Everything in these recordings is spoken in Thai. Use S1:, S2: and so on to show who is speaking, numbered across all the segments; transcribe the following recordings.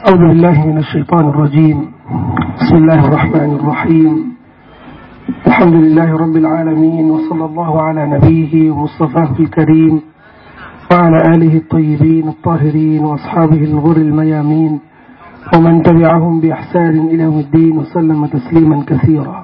S1: أعوذ بالله من الشيطان الرجيم بسم الله الرحمن الرحيم الحمد لله رب العالمين وصلى الله على نبيه ومصطفاه الكريم وعلى آله الطيبين الطاهرين وأصحابه الغر الميامين ومن تبعهم بإحسان إلى يوم الدين وسلم تسليما كثيرا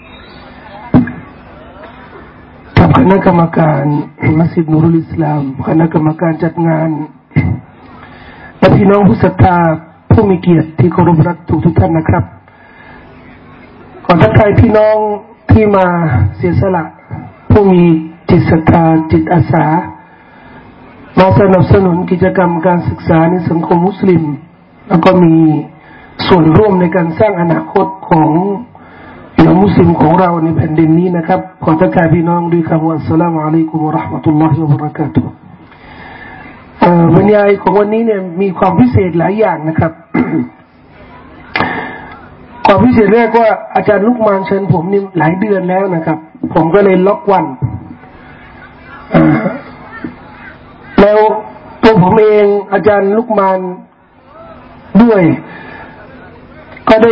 S1: คณะกรรมการมัสยิดนูรุลอิสลามคณะกรรมการจัดงานและพี่น้องผู้ศรัทธาผู้มีเกียรติที่เคารพรักทุกท่านนะครับขอทักทายพี่น้องที่มาเสียสละผู้มีจิตศรัทธาจิตอาสามาสนับสนุนกิจกรรมการศึกษาในสังคมมุสลิมแล้วก็มีส่วนร่วมในการสร้างอนาคตของพี่น้องมุสลิมของเราในแผ่นดินนี้นะครับขอทักทายพี่น้องด้วยคำว่าอัสสลามุอะลัยกุมวะเราะห์มะตุลลอฮิวะบะเราะกาตุฮ์บรรยายของวันนี้เนี่ยมีความพิเศษหลายอย่างนะครับ ความพิเศษแรกว่าอาจารย์ลุกมานเชิญผมนี่หลายเดือนแล้วนะครับผมก็เลยล็อกวันแล้วตัวผมเองอาจารย์ลุกมานด้วยก็ได้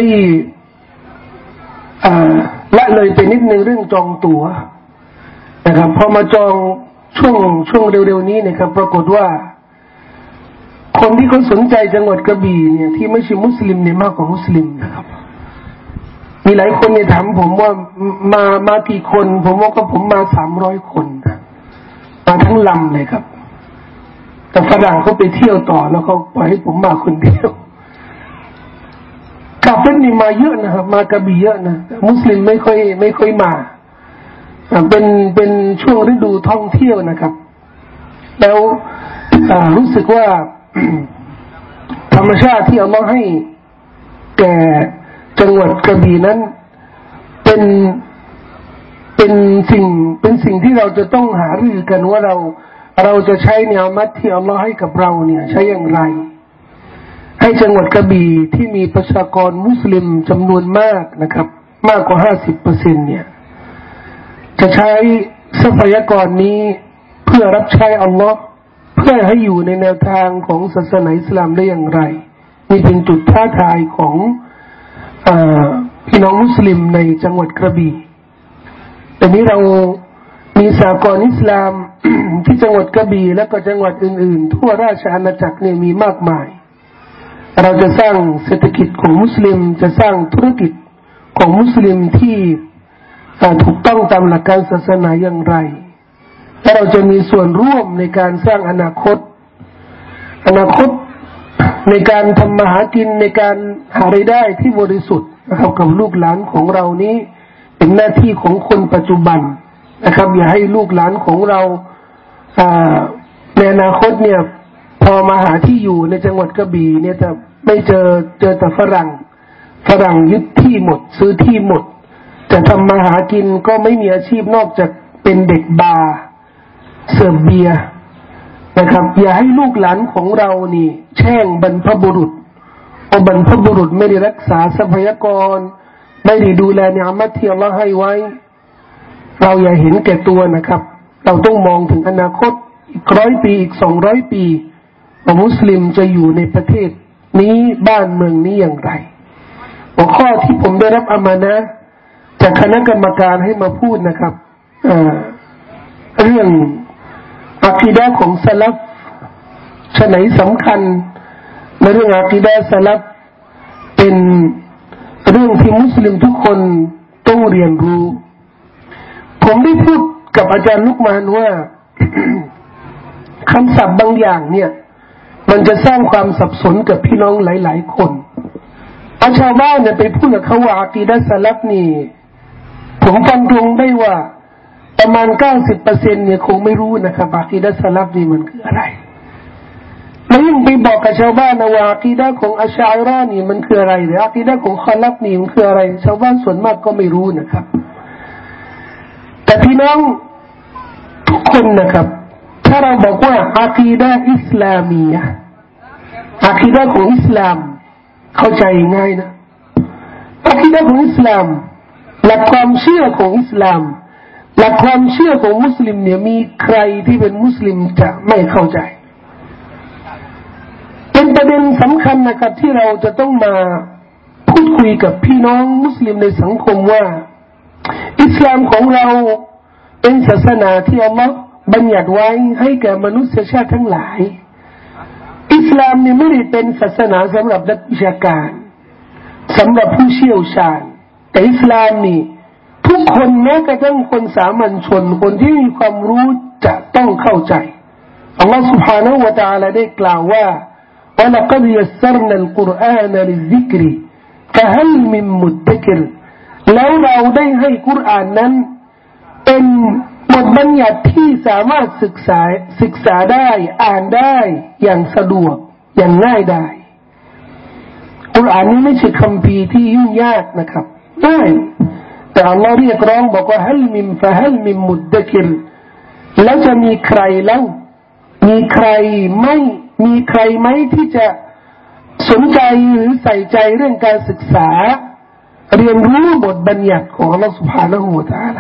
S1: ละเลยไปนิดนึงเรื่องจองตั๋วนะครับพอมาจองช่วงเร็วๆนี้นะครับปรากฏว่าคนที่เขาสนใจจังหวัดกระบี่เนี่ยที่ไม่ใช่มุสลิมเนี่ยมากกว่ามุสลิมนะครับมีหลายคนเนี่ยถามผมว่ามากี่คนผมว่าก็ผมมา300 คนมาทั้งลำเลยครับแต่ฝรั่งเขาไปเที่ยวต่อแล้วเขาปล่อยให้ผมมาคนเดียวกาเฟ่นี่มาเยอะนะครับมากระบี่เยอะนะมุสลิมไม่ค่อยมาเป็นช่วงฤดูท่องเที่ยวนะครับแล้วรู้สึกว่า ธรรมชาติที่อัลเลาะห์ให้แก่จังหวัดกระบี่นั้นเป็นสิ่งที่เราจะต้องหารือกันว่าเราจะใช้เนียมัตที่อัลเลาะห์ให้กับเราเนี่ยใช้อย่างไรให้จังหวัดกระบี่ที่มีประชากรมุสลิมจำนวนมากนะครับมากกว่า 50% เนี่ยจะใช้ทรัพยากรนี้เพื่อรับใช้อัลเลาะห์เพื่อให้อยู่ในแนวทางของศาสนาอิสลามได้อย่างไรนี่เป็นจุดท้าทายของพี่น้องมุสลิมในจังหวัดกระบี่แต่นี้เรามีสากลอิสลาม ที่จังหวัดกระบี่และก็จังหวัดอื่นๆทั่วราชอาณาจักรเนี่ยมีมากมายเราจะสร้างเศรษฐกิจของมุสลิมจะสร้างธุรกิจของมุสลิมที่ถูกต้องตามหลักการศาสนาอย่างไรและเราจะมีส่วนร่วมในการสร้างอนาคตในการทำมาหากินในการหารายได้ที่บริสุทธิ์นะครับกับลูกหลานของเรานี้เป็นหน้าที่ของคนปัจจุบันนะครับอย่าให้ลูกหลานของเราในอนาคตเนี่ยพอมาหาที่อยู่ในจังหวัดกระบี่เนี่ยจะไม่เจอแต่ฝรั่งยึดที่หมดซื้อที่หมดจะทำมาหากินก็ไม่มีอาชีพนอกจากเป็นเด็กบาร์เสิร์ฟเบียร์นะครับอย่าให้ลูกหลานของเรานี่แช่งบรรพบุรุษว่าบรรพบุรุษไม่ได้รักษาทรัพยากรไม่ได้ดูแลเนียมัตที่อัลเลาะห์ให้ไว้เราอย่าเห็นแก่ตัวนะครับเราต้องมองถึงอนาคตอีก100 ปีอีก200 ปีว่ามุสลิมจะอยู่ในประเทศนี้บ้านเมืองนี้อย่างไรหัวข้อที่ผมได้รับอามานะห์จากคณะกรรมการให้มาพูดนะครับเรื่องอะกีดะห์ของซะลัฟฉะไหนสำคัญในเรื่องอะกีดะห์ซะลัฟเป็นเรื่องที่มุสลิมทุกคนต้องเรียนรู้ผมได้พูดกับอาจารย์ลุกมานว่า คำศัพท์บางอย่างเนี่ยมันจะสร้างความสับสนกับพี่น้องหลายๆคนชาวบ้านเนี่ยไปพูดกับเขาว่าอะกีดะห์ซะลัฟนี่ผมฟันธงได้ว่าประมาณ 90% เนี่ยคงไม่รู้นะครับอะกีดะห์ซะลัฟนี่มันคืออะไรแล้วยิ่งไปบอกกับชาวบ้านนะว่าอะกีดะห์ของอัชอะอิเราะห์นี่มันคืออะไรหรืออะกีดะห์ของคอลัฟนี่มันคืออะไรชาวบ้านส่วนมากก็ไม่รู้นะครับแต่พี่น้องทุกคนนะครับถ้าเราบอกว่าอะกีดะห์อิสลามียะห์อะกีดะห์ของอิสลามเข้าใจง่ายนะอะกีดะห์ของอิสลามหลักความเชื่อของอิสลามหลักความเชื่อของมุสลิมเนี่ยมีใครที่เป็นมุสลิมจะไม่เข้าใจเป็นประเด็นสำคัญนะครับที่เราจะต้องมาพูดคุยกับพี่น้องมุสลิมในสังคมว่าอิสลามของเราเป็นศาสนาที่อัลลอฮ์บัญญัติไว้ให้แก่มนุษยชาติทั้งหลายอิสลามนี่ไม่ได้เป็นศาสนาสำหรับนักวิชาการสำหรับผู้เชี่ยวชาญแต่อิสลามนี่ทุกคนแม้กระทั่งคนสามัญชนคนที่มีความรู้จะต้องเข้าใจอัลลอฮ์ سبحانه และ تعالى ได้กล่าวว่า وَلَقَدْ يَسَّرْنَا الْقُرْآنَ لِلذِّكْرِ فَهَلْ مِن مُدَّكِرٍ แล้วเราได้ให้กุรอานนั้นเป็นบทบัญญัติที่สามารถศึกษาได้อ่านได้อย่างสะดวกอย่างง่ายได้กุรอานนี้ไม่ใช่คัมภีร์ที่ยุ่งยากนะครับง่ายแต่อัลลอฮ์เรียกร้องบอกว่าฮัลมิมมุดดะกิรแล้วจะมีใครแล้วมีใครไหมที่จะสนใจหรือใส่ใจเรื่องการศึกษาเรียนรู้บทบัญญัติของอัลลอฮ์ سبحانه และ تعالى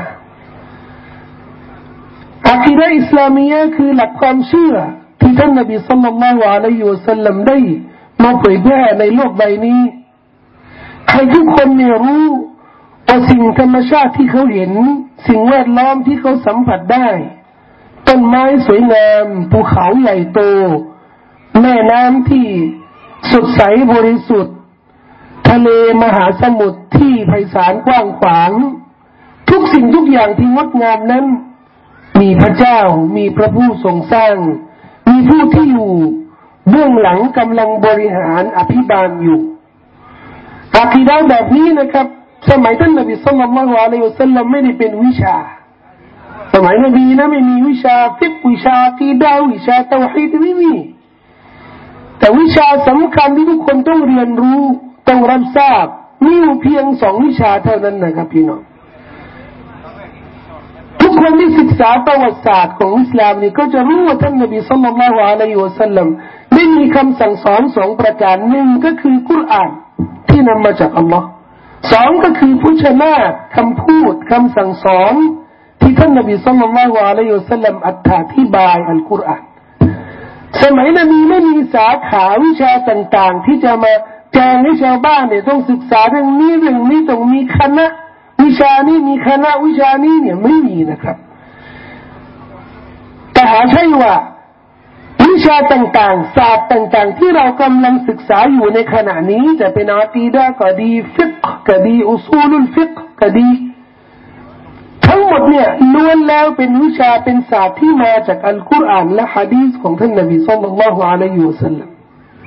S1: อะกีดะห์อิสลามียะห์คือหลักความเชื่อที่ท่านนบีศ็อลลัลลอฮุอะลัยฮิวะซัลลัมได้มาเผยแพร่ในโลกใบนี้ให้ทุกคนเนี่ยรู้ว่าสิ่งธรรมชาติที่เขาเห็นสิ่งแวดล้อมที่เขาสัมผัสได้ต้นไม้สวยงามภูเขาใหญ่โตแม่น้ำที่สดใสบริสุทธิ์ทะเลมหาสมุทรที่ไพศาลกว้างขวางทุกสิ่งทุกอย่างที่งดงามนั้นมีพระเจ้ามีพระผู้ทรงสร้างมีผู้ที่อยู่เบื้องหลังกำลังบริหารอภิบาลอยู่อะกีดะห์แบบนี้นะครับสมัยท่านนบีศ็อลลัลลอฮุอะลัยฮิวะซัลลัมไม่ได้เป็นวิชาสมัยนบีนะไม่มีวิชาฟิกวิชาอะกีดะห์วิชาเตาฮีดไม่มีแต่วิชาสำคัญที่ทุกคนต้องเรียนรู้ต้องรับทราบมีอยู่เพียง2วิชาเท่านั้นนะครับพี่น้องทุกคนที่ศึกษาประวัติศาสตร์ของอิสลามนี่ก็จะรู้ว่าท่านนบีศ็อลลัลลอฮุอะลัยฮิวะซัลลัมได้มีคำสั่งสอน2ประการหนึ่งก็คือกุรอานที่นำมาจากอัลลอฮ์2ก็คือพุทธชนะคำพูดคำสั่งสอนที่ท่านนบีศ็อลลัลลอฮุอะลัยฮิวะซัลลัมอธิบายอัลกุรอานสมัยนบีไม่มีสาขาวิชาต่างๆที่จะมาแจ้งให้ชาวบ้านเนี่ยต้องศึกษาเรื่องนี้ต้องมีคณะวิชานี้มีคณะวิชานี้เนี่ยไม่มีนะครับแต่หาใช่ว่าวิชาต่างๆศาสตร์ต่างๆที่เรากำลังศึกษาอยู่ในขณะนี้จะเป็นอะกีดะห์ก็ดีฟิกห์ก็ดีอุซูลุลฟิกห์ก็ดีทั้งหมดเนี่ยล้วนแล้วเป็นวิชาเป็นศาสตร์ที่มาจากอัลกุรอานและหะดีษของท่านนบีศ็อลลัลลอฮุอะลัยฮิวะซัลลัม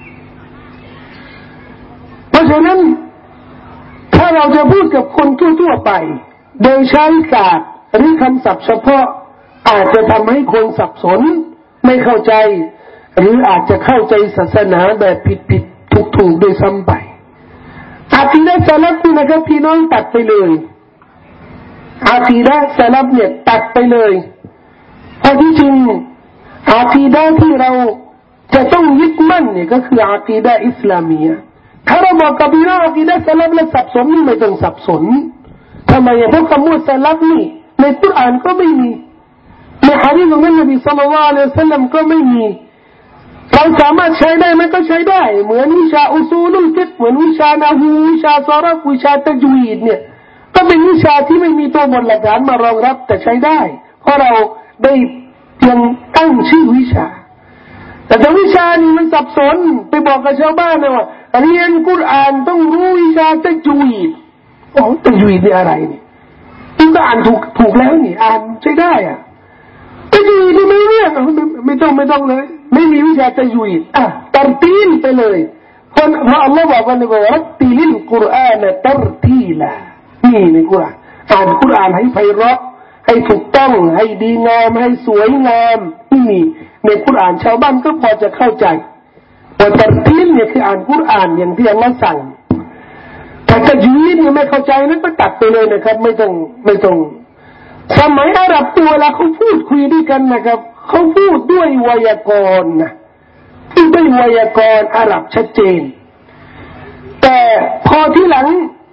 S1: เพราะฉะนั้นถ้าเราจะพูดกับคนทั่วๆไปโดยใช้ศาสตร์หรือคำศัพท์เฉพาะอาจจะทำให้คนสับสนไม่เข้าใจหรืออาจจะเข้าใจศาสนาแบบผิดถูกโดยซ้ำไปอะกีดะห์ซะลัฟนี่นะครับพี่น้องตัดไปเลยอะกีดะห์ซะลัฟเนี่ยตัดไปเลยเพราะที่จริงอะกีดะห์ที่เราจะต้องยึดมั่นเนี่ยก็คืออะกีดะห์อิสลามียะห์ถ้าเราบอกกับพี่น้องอะกีดะห์ซะลัฟแล้วสับสนนี่ไม่ต้องสับสนทำไมเพราะคำว่าซะลัฟนี่ในกุรอานก็ไม่มีในหะดีษของท่านนบีศ็อลลัลลอฮุอะลัยฮิวะซัลลัมก็ไม่มีเราสามารถใช้ได้มันก็ใช้ได้เหมือนวิชาอุซูลุลฟิกห์เหมือนวิชานะฮูวิชาซอรฟวิชาตัจวีดเนี่ยก็เป็นวิชาที่ไม่มีตัวบทหลักฐานมารองรับแต่ใช้ได้เพราะเราได้เพียงตั้งชื่อวิชาแต่วิชานี้มันสับสนไปบอกกับชาวบ้านนะว่าเรียนกุรอานต้องรู้วิชาตัจวีดตัจวีดนี่อะไรนี่ก็อ่านถูกแล้วนี่อ่านใช้ได้อ่ะตัจวีดนี่ไม่เรียกไม่ต้องเลยไม่มีวิชาตัจวีดตัรตีลไปเลยเพราะอัลลอฮฺบอกว่ารัตติลิลกุรอานตัรตีลานี่ในกุรอานอ่านกุรอานให้ไพเราะให้ถูกต้องให้ดีงามให้สวยงามนี่ในกุรอานชาวบ้านก็พอจะเข้าใจว่าตัรตีลเนี่ยคืออ่านกุรอานอย่างที่อัลลอฮฺสั่งแต่ตัจวีดเนี่ยไม่เข้าใจนั้นก็ตัดไปเลยนะครับไม่ต้องสมัยอาหรับเวลาเขาพูดคุยด้วยกันนะครับเขาพูดด้วยไวยากรณ์นะพูดด้วยไวยากรณ์อาหรับชัดเจนแต่พอที่หลัง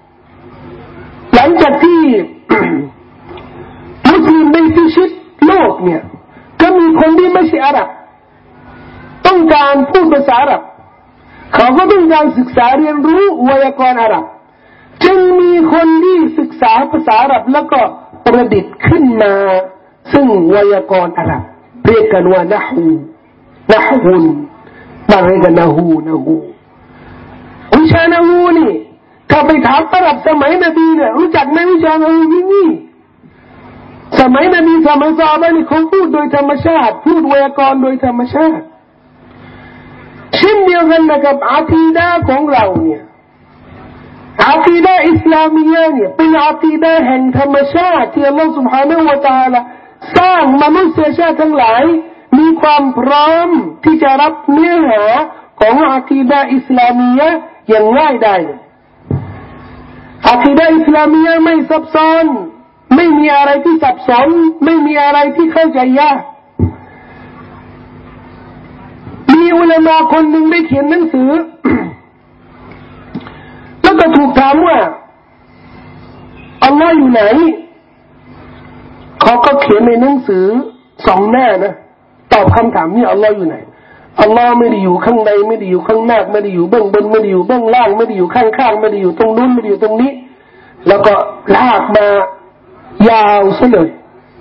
S1: จากที่ มุสลิมได้พิชิตโลกเนี่ยก็มีคนที่ไม่ใช่อาหรับต้องการพูดภาษาอาหรับเขาก็ต้องการศึกษาเรียนรู้ไวยากรณ์อาหรับจึงมีคนที่ศึกษาภาษาอาหรับแล้วก็ประดิษฐ์ขึ้นมาซึ่งไวยากรณ์อาหรับเรียกกันว่านะฮูบางเรียกกันนะฮูวิชานะฮูนี่ถ้าไปถามอาหรับสมัยนบีเนี่ยรู้จักไหมวิชานะฮูนี่สมัยนบีสมัยซอฮาบะห์นี่เขาพูดโดยธรรมชาติพูดไวยากรณ์โดยธรรมชาติเช่นเดียวกันกับอากีดะห์ของเราเนี่ยอากีดะห์อิสลามียะห์เนี่ยเป็นอากีดะห์แห่งธรรมชาติที่อัลลอฮฺ سبحانه และ تعالى สร้างมนุษยชาติทั้งหลายมีความพร้อมที่จะรับเนื้อหาของอากีดะห์อิสลามียะห์อย่างง่ายได้อากีดะห์อิสลามียะห์ไม่ซับซ้อนไม่มีอะไรที่สับสนไม่มีอะไรที่เข้าใจยากมีอุลามะคนหนึ่งได้เขียนหนังสือ แล้วก็ถูกถามว่าอัลลอฮ์อยู่ไหนเขาก็เขียนในหนังสือ2 หน้านะตอบคำถามนี้อัลลอฮ์อยู่ไหนอัลลอฮ์ไม่ได้อยู่ข้างในไม่ได้อยู่ข้างหน้าไม่ได้อยู่เบื้องบนไม่ได้อยู่เบื้องล่างไม่ได้อยู่ข้างๆไม่ได้อยู่ตรงนู้นไม่ได้อยู่ตรงนี้แล้วก็ลากมายาวซะเลย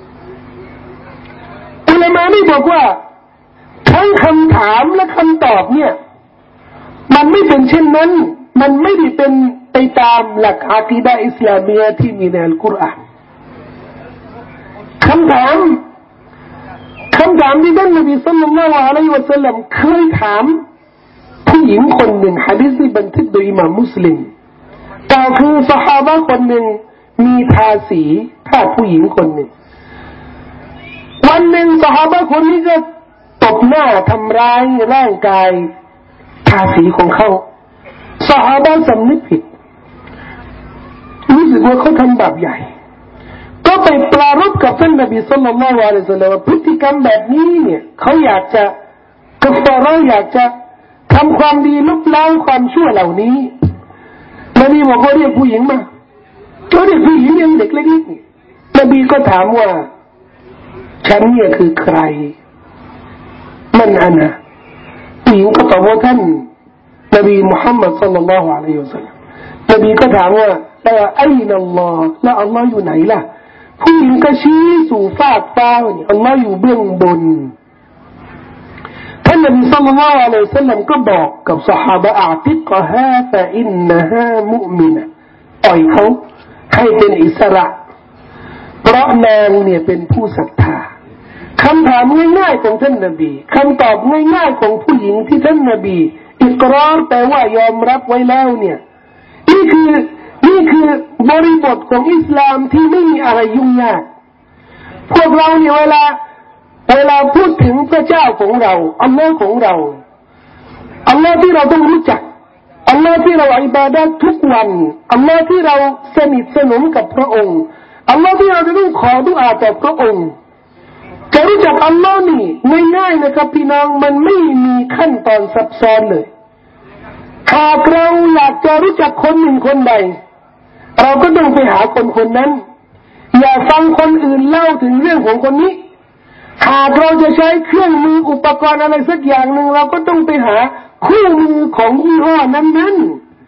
S1: อุลามะนี่บอกว่าทั้งคำถามและคำตอบเนี่ยมันไม่เป็นเช่นนั้นมันไม่ได้เป็นไปตามหลักอากีดะห์อิสลามียะห์ที่มีในอัลกุรอานคำถามที่ท่านนบีศ็อลลัลลอฮุอะลัยฮิวะซัลลัมเคยถามผู้หญิงคนหนึ่งหะดีษที่บันทึกโดยอิหม่ามมุสลิมกล่าวคือซอฮาบะห์คนหนึ่งมีทาสีทาสผู้หญิงคนหนึ่งวันหนึ่งซอฮาบะห์คนนี้ก็ตบหน้าทำร้ายร่างกายทาสีของเขาซอฮาบะห์สำนึกผิดรู้สึกว่าเขาทำบาปใหญ่ก็ไปปรารภกับท่านนบีศ็อลลัลลอฮุอะลัยฮิวะซัลลัมว่าพฤติกรรมแบบนี้เนี่ยเขาอยากจะกัฟฟาเราะห์อยากจะทำความดีลบล้างความชั่วเหล่านี้นบีบอกว่าเรียกผู้หญิงมาก็เรียกผู้หญิงยังเด็กเล็กๆนี่นบีก็ถามว่าฉันเนี่ยคือใครมันอะนะผู้หญิงก็ตอบว่าท่านนบีมุฮัมมัดศ็อลลัลลอฮุอะลัยฮิวะซัลลัมนบีก็ถามว่าแล้วอัยนัลลอฮ์แล้วอัลลอฮ์อยู่ไหนล่ะผู้หญิงก็ชี้สู่ฟากฟ้าเนี่ยอัลลอฮ์อยู่เบื้องบนท่านนบีศ็อลลัลลอฮุอะลัยฮิวะซัลลัมก็บอกกับซอฮาบะห์อาติกฮาฟะอินนะฮามุอ์มินะปล่อยเขาให้เป็นอิสระเพราะนางเนี่ยเป็นผู้ศรัทธาคำถามง่ายๆของท่านนบีคำตอบง่ายๆของผู้หญิงที่ท่านนบีอิกรารแต่ว่ายอมรับไว้แล้วเนี่ยนี่คือบริบทของอิสลามที่ไม่มีอะไรยุ่งยากพวกเราเนี่ยเวลาพูดถึงพระเจ้าของเราอัลลอฮ์ของเราอัลลอฮ์ที่เราต้องรู้จักอัลลอฮ์ที่เราอิบาดะห์ทุกวันอัลลอฮ์ที่เราสนิทสนมกับพระองค์อัลลอฮ์ที่เราจะต้องขอดุอาต่อพระองค์จะรู้จักอัลลอฮ์นี่ง่ายๆนะครับพี่น้องมันไม่มีขั้นตอนซับซ้อนเลยหากเราอยากจะรู้จักคนหนึ่งคนใดเราก็ต้องไปหาคนนั้นอย่าฟังคนอื่นเล่าถึงเรื่องของคนนี้หากเราจะใช้เครื่องมืออุปกรณ์อะไรสักอย่างหนึ่งเราก็ต้องไปหาคู่มือของยี่ห้อนั้น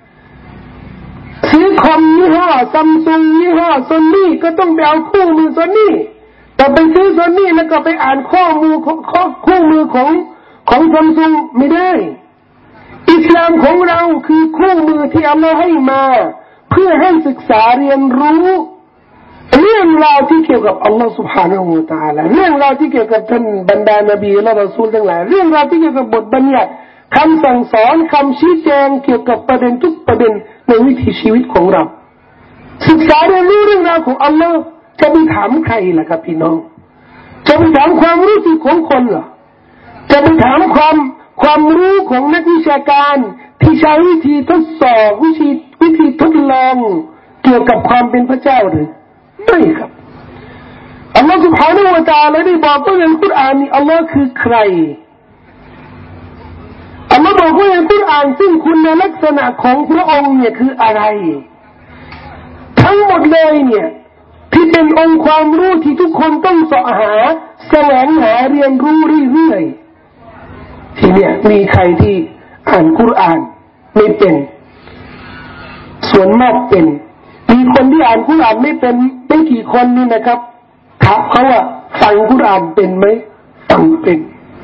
S1: ซื้อคอมยี่ห้อซัมซุงยี่ห้อโซนี่ก็ต้องไปเอาคู่มือโซนี่แต่ไปซื้อโซนี่แล้วก็ไปอ่านคู่มือของซัมซุงไม่ได้อิสลามของเราคือคู่มือที่อัลลอฮ์ให้มาเพื่อให้ศึกษาเรียนรู้เรื่องราวที่เกี่ยวกับอัลลอฮ์ سبحانه และ تعالى เรื่องราวที่เกี่ยวกับท่านบรรดานบีและรอซูลทั้งหลายเรื่องราวที่เกี่ยวกับบทบัญญัติคำสั่งสอนคำชี้แจงเกี่ยวกับประเด็นทุกประเด็นในวิถีชีวิตของเราศึกษาเรียนรู้เรื่องราวของอัลลอฮ์จะไปถามใครล่ะครับพี่น้องจะไปถามความรู้สึกของคนเหรอจะไปถามความรู้ของนักวิชาการที่ใช้วิธีทดสอบวิธีทดลองเกี่ยวกับความเป็นพระเจ้าหรือไม่ครับอัลลอฮฺ سبحانه และ تعالى ได้บอกว่าในคุรอานนี้อัลลอฮฺคือใครอัลลอฮฺบอกว่าในคุรอานซึ่งคุณลักษณะของพระองค์เนี่ยคืออะไรทั้งหมดเลยเนี่ยที่เป็นองค์ความรู้ที่ทุกคนต้องเสาะหาแสวงหาเรียนรู้เรื่อยๆทีเนี่ยมีใครที่อ่านกุรอานไม่เป็นส่วนมากเป็นมีคนที่อ่านกุรอานไม่เป็นไม่กี่คนนี่นะครับถามเขาว่าฟังกุรอานเป็นไหมฟังเป็น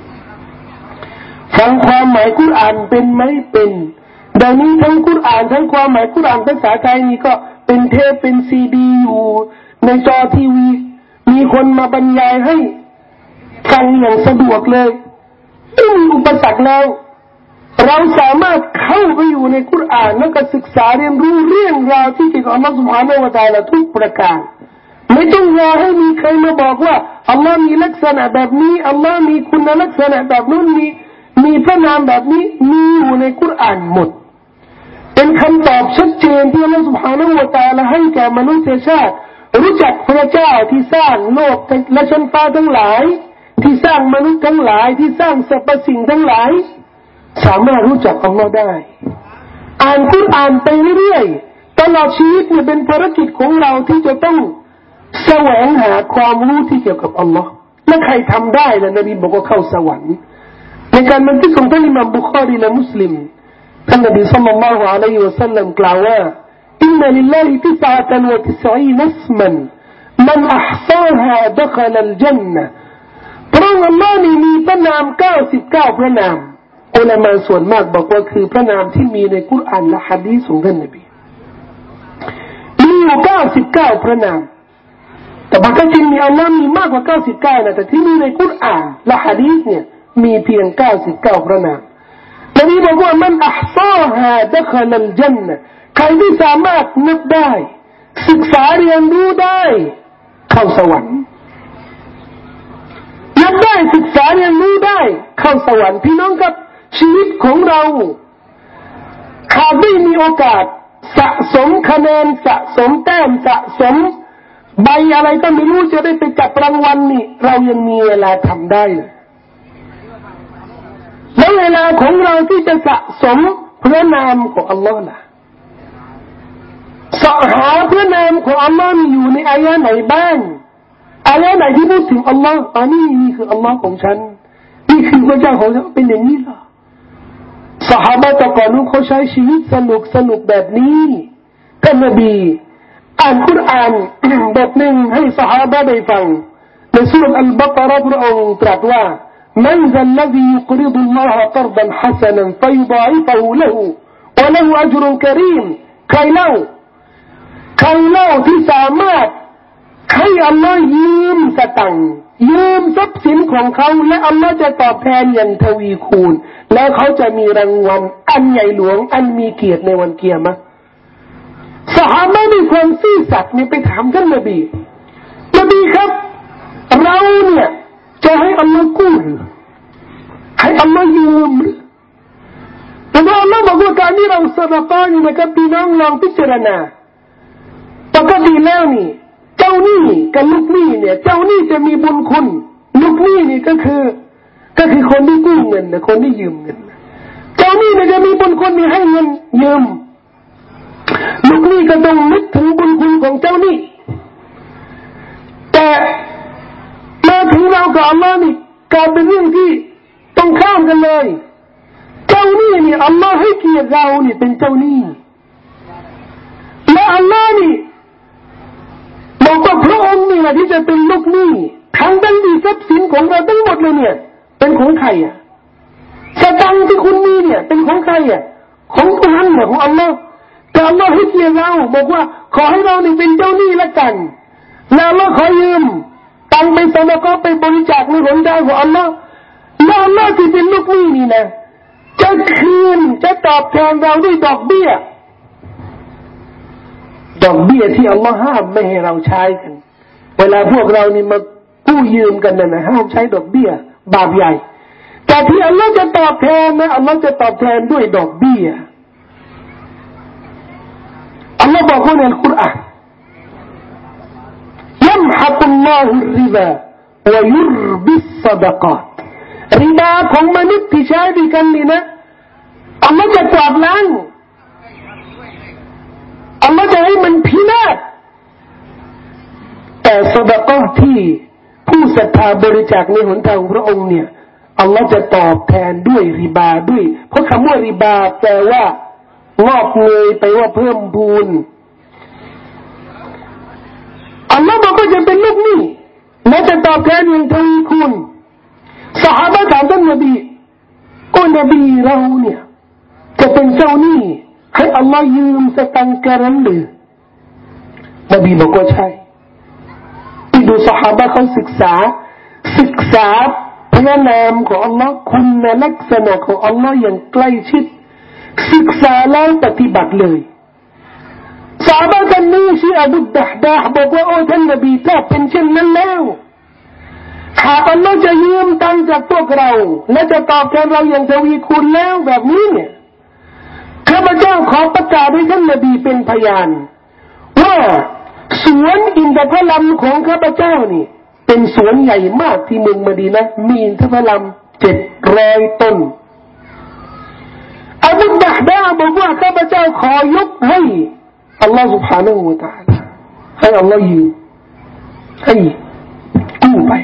S1: ฟังความหมายกุรอานเป็นไหมเป็นเดี๋ยวนี้ทั้งกุรอานทั้งความหมายกุรอานภาษาไทยนี่ก็เป็นเทปเป็นซีดีอยู่ในจอทีวีมีคนมาบรรยายให้ฟังอย่างสะดวกเลยไม่มีอุปสรรคแล้วเราสามารถเข้าไปอยู่ในกุรอานแล้วก็ศึกษาเรียนรู้เรื่องราวที่เกี่ยวกับอัลลอฮฺซุบฮานะฮูวะตะอาลาทุกประการไม่ต้องรอให้มีใครมาบอกว่าอัลลอฮ์มีลักษณะแบบนี้อัลลอฮ์มีคุณลักษณะแบบนู้นมีพระนามแบบนี้มีอยู่ในกุรอานหมดเป็นคำตอบชัดเจนที่อัลลอฮฺ سبحانه และ تعالى ให้แก่มนุษยชาติรู้จักพระเจ้าที่สร้างโลกและชั้นฟ้าทั้งหลายที่สร้างมนุษย์ทั้งหลายที่สร้างสรรพสิ่งทั้งหลายสามารถรู้จักอัลลอฮ์ได้อ่านกุรอานไปเรื่อยๆตลอดชีวิตเนี่ยเป็นภารกิจของเราที่จะต้องแสวงหาความรู้ที่เกี่ยวกับอัลลอฮ์และใครทำได้ล่ะนบีบอกว่าเข้าสวรรค์ในการบันทึกของท่านอิหม่ามบุคอรีและมุสลิมท่านนบีศ็อลลัลลอฮุอะลัยฮิวะซัลลัมกล่าวว่าอินนะลิลลาฮิ99 اسما من احصاها دخل الجنة พระองค์อัลลอฮ์มีพระนาม99พระนามอุลามะส่วนมากบอกว่าคือพระนามที่มีในกุรอานและหะดีษของท่านนบีมีอยู่99พระนามแต่บางทีมีอัลลอฮ์มีมากกว่า99นะแต่ที่มีในกุรอานและหะดีษเนี่ยมีเพียง99พระนามนบีบอกว่ามันอัห์ซาฮาดะคอลัลญันนะห์ใครที่สามารถนับได้ศึกษาเรียนรู้ได้เข้าสวรรค์นับได้ศึกษาเรียนรู้ได้เข้าสวรรค์พี่น้องครับชีวิตของเราหากไม่มีโอกาสสะสมคะแนนสะสมแต้มสะสมใบอะไรก็ไม่รู้จะได้ไปจับรางวัลนี่เรายังมีเวลาทำได้เลยแล้วเวลาของเราที่จะสะสมพระนามของอัลลอฮ์ล่ะสะหาพระนามของอัลลอฮ์อยู่ในอายะห์ไหนบ้างอายะห์ไหนที่พูดถึงอัลลอฮ์นี่คืออัลลอฮ์ของฉันนี่คือพระเจ้าของฉันเป็นอย่างนี้เหรอซอฮาบะห์ตะก่อนนู้นเขาใช้ชีวิตสนุกแบบนี้ท่านนบีอ่านกุรอานบทหนึ่งให้ซอฮาบะห์ได้ฟังในซูเราะห์อัลบะเกาะห์พระองค์ตรัสว่าمن ذا الذي يقرض الله قرضا حسنا فيضاعفه له وله أجر كريم ใครเล่าที่สามารถให้อัลลอฮ์ยืมสตังค์ยืมทรัพย์สินของเขาและอัลลอฮ์จะตอบแทนอย่างทวีคูณแล้วเขาจะมีรางวัลอันใหญ่หลวงอันมีเกียรติในวันเกียรติซอฮาบะห์มีความซื่อสัตย์นี่ไปถามท่านนบีครับเราเนี่ยจะให้อัลลอฮ์กู้หรือให้อัลลอฮ์ยืมหรือแต่ว่าอัลลอฮ์บอกว่าการที่เราสะดะกอฮ์นี่นะครับพี่น้องลองพิจารณาปกติแล้วนี่เจ้าหนี้กับลูกหนี้เนี่ยเจ้าหนี้จะมีบุญคุณลูกหนี้นี่ก็คือคนที่กู้เงินนะคนที่ยืมเงินเจ้าหนี้เนี่ยจะมีบุญคุณมีให้เงินยืมลูกหนี้ก็ต้องนึกถึงบุญคุณของเจ้าหนี้แต่มาถึงเรากับอัลลอฮ์นี่กลายเป็นเรื่องที่ต้องข้ามกันเลยเจ้าหนี้นี่อัลลอฮ์ให้เกียรติเรานี่เป็นเจ้าหนี้และอัลลอฮ์นี่บอกว่าพระองค์นี่แหละที่จะเป็นลูกหนี้ทั้งที่ทรัพย์สินของเราทั้งหมดเลยเนี่ยเป็นของใครอ่ะสตังค์ที่คุณมีเนี่ยเป็นของใครอ่ะของท่านเนี่ยของอัลลอฮ์แต่อัลลอฮ์ให้เกียรติเราบอกว่าขอให้เรานี่เป็นเจ้าหนี้ละกันแล้วอัลลอฮ์ขอยืมตังไปซะก็ไปบริจาคในหนทางของอัลลอฮ์แล้วอัลลอฮ์ที่เป็นลูกหนี้นี่นะจะคืนจะตอบแทนเราด้วยดอกเบี้ยที่อัลลอฮ์ห้ามไม่ให้เราใช้กันเวลาพวกเรานี่มากู้ยืมกันนะห้ามใช้ดอกเบี้ยบาปใหญ่แต่ที่อัลลอฮ์จะตอบแทนนะอัลลอฮ์จะตอบแทนด้วยดอกเบี้ยอัลลอฮ์บอกว่าในอัลกุรอานยัมฮักุลลอฮุริบาวะยุรบิสซะดะกาตริบาของมนุษย์ที่ใช้ด้วยกันนี่นะอัลลอฮ์จะกวาดล้างอัลลอฮ์จะให้มันพินาศแต่ซะดะกาที่ผู้ศรัทธาบริจาคในหนทางพระองค์เนี่ยอัลลอฮ์จะตอบแทนด้วยริบาด้วยเพราะคำว่าริบาแปลว่างอกเงยไปว่าเพิ่มพูนอัลลอฮ์บอกว่าจะเป็นลูกหนี้และจะตอบแทนอย่างทวีคูณซอฮาบะห์ถามท่านนบีโอ้นบีเราเนี่ยจะเป็นเจ้าหนี้ให้อัลลอฮ์ยืมสตังค์กันหรือนบีบอกว่าใช่ที่ดูซอฮาบะห์เขาศึกษาพระนามของอัลลอฮ์คุณลักษณะของอัลลอฮ์อย่างใกล้ชิดศึกษาแล้วปฏิบัติเลยซอฮาบะห์ท่านนี้ชื่ออบูดะห์ดาห์บอกว่าโอ้ท่านนบีถ้าเป็นเช่นนั้นแล้วหากอัลลอฮ์จะยืมตังค์จากพวกเราและจะตอบแทนเราอย่างทวีคูณแล้วแบบนี้เนี่ยข้าพเจ้าขอประกาศให้ท่านนบีเป็นพยานว่าสวนอินทผลัมของข้าพเจ้านี่เป็นสวนใหญ่มากที่เมืองมะดีนะห์มีอินทผลัม700 ต้นอบูดะห์ดาห์บอกว่าข้าพเจ้าขอยกให้อัลลอฮฺ سبحانه และ تعالى ให้อัลลอฮฺยืมให้กู้ไป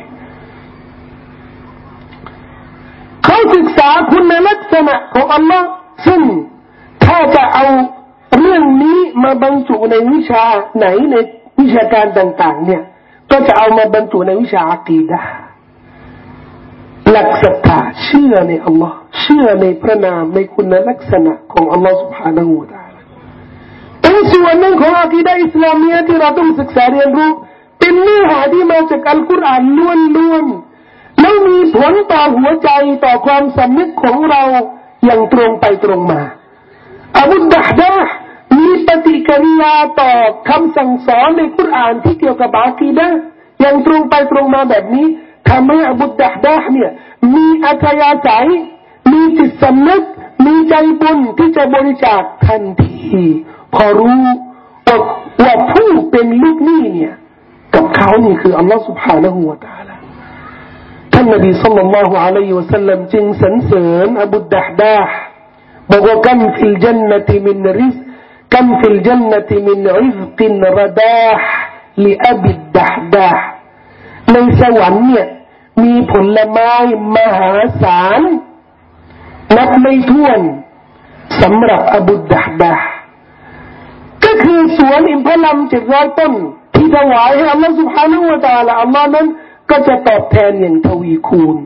S1: เขาศึกษาคุณลักษณะของอัลลอฮฺซึ่งถ้าจะเอาเรื่องนี้มาบรรจุในวิชาไหนในวิชาการต่างๆเนี่ยก็จะเอามาบรรจุในวิชาอะกีดะห์หลักศรัทธาเชื่อในอัลลอฮ์เชื่อในพระนามในคุณลักษณะของอัลลอฮ์ سبحانه และ تعالى เป็นส่วนหนึ่งของอะกีดะห์อิสลามที่เราต้องศึกษาเรียนรู้เป็นเนื้อหาที่มาจากอัลกุรอานล้วนๆแล้วมีผลต่อหัวใจต่อความสำนึกของเราอย่างตรงไปตรงมาอบูดะห์ดาห์มีปฏิกิริยาต่อคำสั่งสอนในกุรอานที่เกี่ยวกับอะกีดะห์อย่างตรงไปตรงมาแบบนี้ทำให้อบูดะห์ดาห์เนี่ยมีอัธยาศัยมีจิตสำนึกมีใจบุญที่จะบริจาคทันทีพอรู้ว่าผู้เป็นลูกหนี้เนี่ยกับเขานี่คืออัลลอฮฺ سبحانه และ تعالى ท่านนบีศ็อลลัลลอฮุอะลัยฮิวะซัลลัมจึงสรรเสริญอบูดะห์ดาห์บอกว่ากัมฟิลญันนะติมินริซกัมฟิลญันนะติมินอิซกินรดาห์ลิอบิดดะห์ดาห์ในสวรรค์เนี่ยมีผลไม้มหาศาลนับไม่ถ้วนสำหรับอบูดะห์ดาห์ก็คือสวนอินทผลัม700 ต้นที่ถวายให้อัลลอฮฺ سبحانه และ تعالى อัลลอฮ์นั้นก็จะตอบแทนอย่างทวีคูณ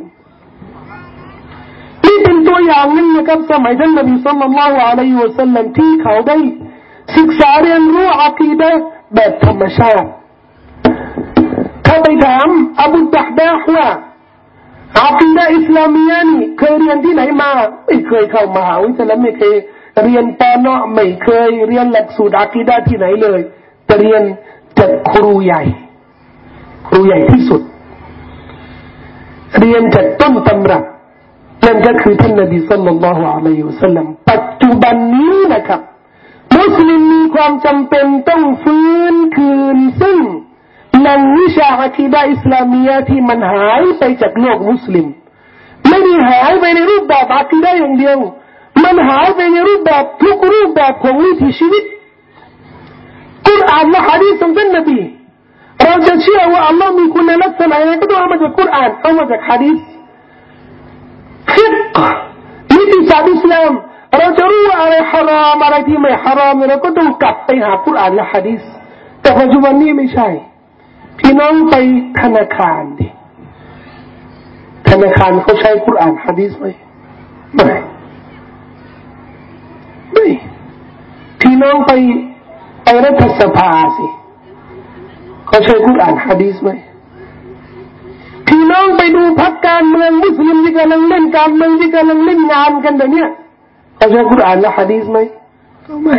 S1: นี่เป็นตัวอย่างนึงนะครับสมัยท่านนบีศ็อลลัลลอฮุอะลัยฮิวะซัลลัมที่เขาได้ศึกษาเรียนรู้อะกีดะห์แบบธรรมชาติถ้าไปถามอบูดะห์ดาห์ว่าอะกีดะห์อิสลามียะนี่เคยเรียนที่ไหนมาไม่เคยเข้ามหาวิทยาลัยไม่เคยเรียนปอนอไม่เคยเรียนหลักสูตรอะกีดะห์ที่ไหนเลยแต่เรียนจากครูใหญ่ที่สุดเรียนจากต้นตำรับนั่นก็คือท่านนบีศ็อลลัลลอฮุอะลัยฮิวะซัลลัมปัจจุบันนี้นะครับมุสลิมมีความจำเป็นต้องฟื้นคืนซึ่งแหล่งวิชาอะกีดะห์อิสลามียะที่มันหายไปจากโลกมุสลิมไม่ได้หายไปในรูปแบบอะกีดะห์อย่างเดียวมันหายไปในรูปแบบทุกรูปแบบของวิถีชีวิตกุรอานและหะดีษของท่านนบีเราจะเชื่อว่าอัลลอฮ์มีคุณลักษณะอะไรก็ต้องเอามาจากกุรอานเอามาจากหะดีษฟิกห์นิติศาสตร์อิสลามเราจะรู้ว่าอะไรฮารอมอะไรที่ไม่ฮารอมเราก็ต้องกลับไปหากุรอานและหะดีษแต่ปัจจุบันนี้ไม่ใช่พี่น้องไปธนาคารดิธนาคารเขาใช้กุรอานหะดีษไหมไม่พี่น้องไปรัฐสภาสิเขาใช้กุรอานหะดีษไหมพี่น้องไปดูพรรคการเมืองมุสลิมที่กำลังเล่นการเมืองที่กำลังเล่นงานกันแบบนี้เขาใช้กุรอานและหะดีษไหมก็ไม่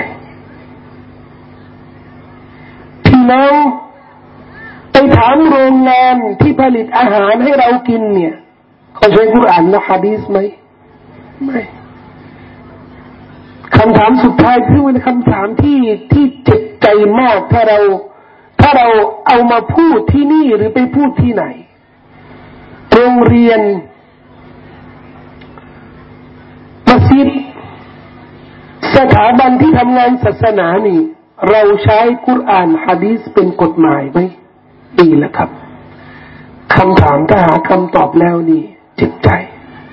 S1: พี่น้องไปถามโรงงานที่ผลิตอาหารให้เรากินเนี่ยเขาใช้กุรอานและหะดีษไหมไม่คำถามสุดท้ายคือเป็นคำถามที่เจ็บใจมากถ้าเราเอามาพูดที่นี่หรือไปพูดที่ไหนโรงเรียนมัสยิดสถาบันที่ทำงานศาสนานี่เราใช้กุรอานหะดีษเป็นกฎหมายไหมดีแล้วครับคำถามถ้าหาคำตอบแล้วนี่เจ็บใจ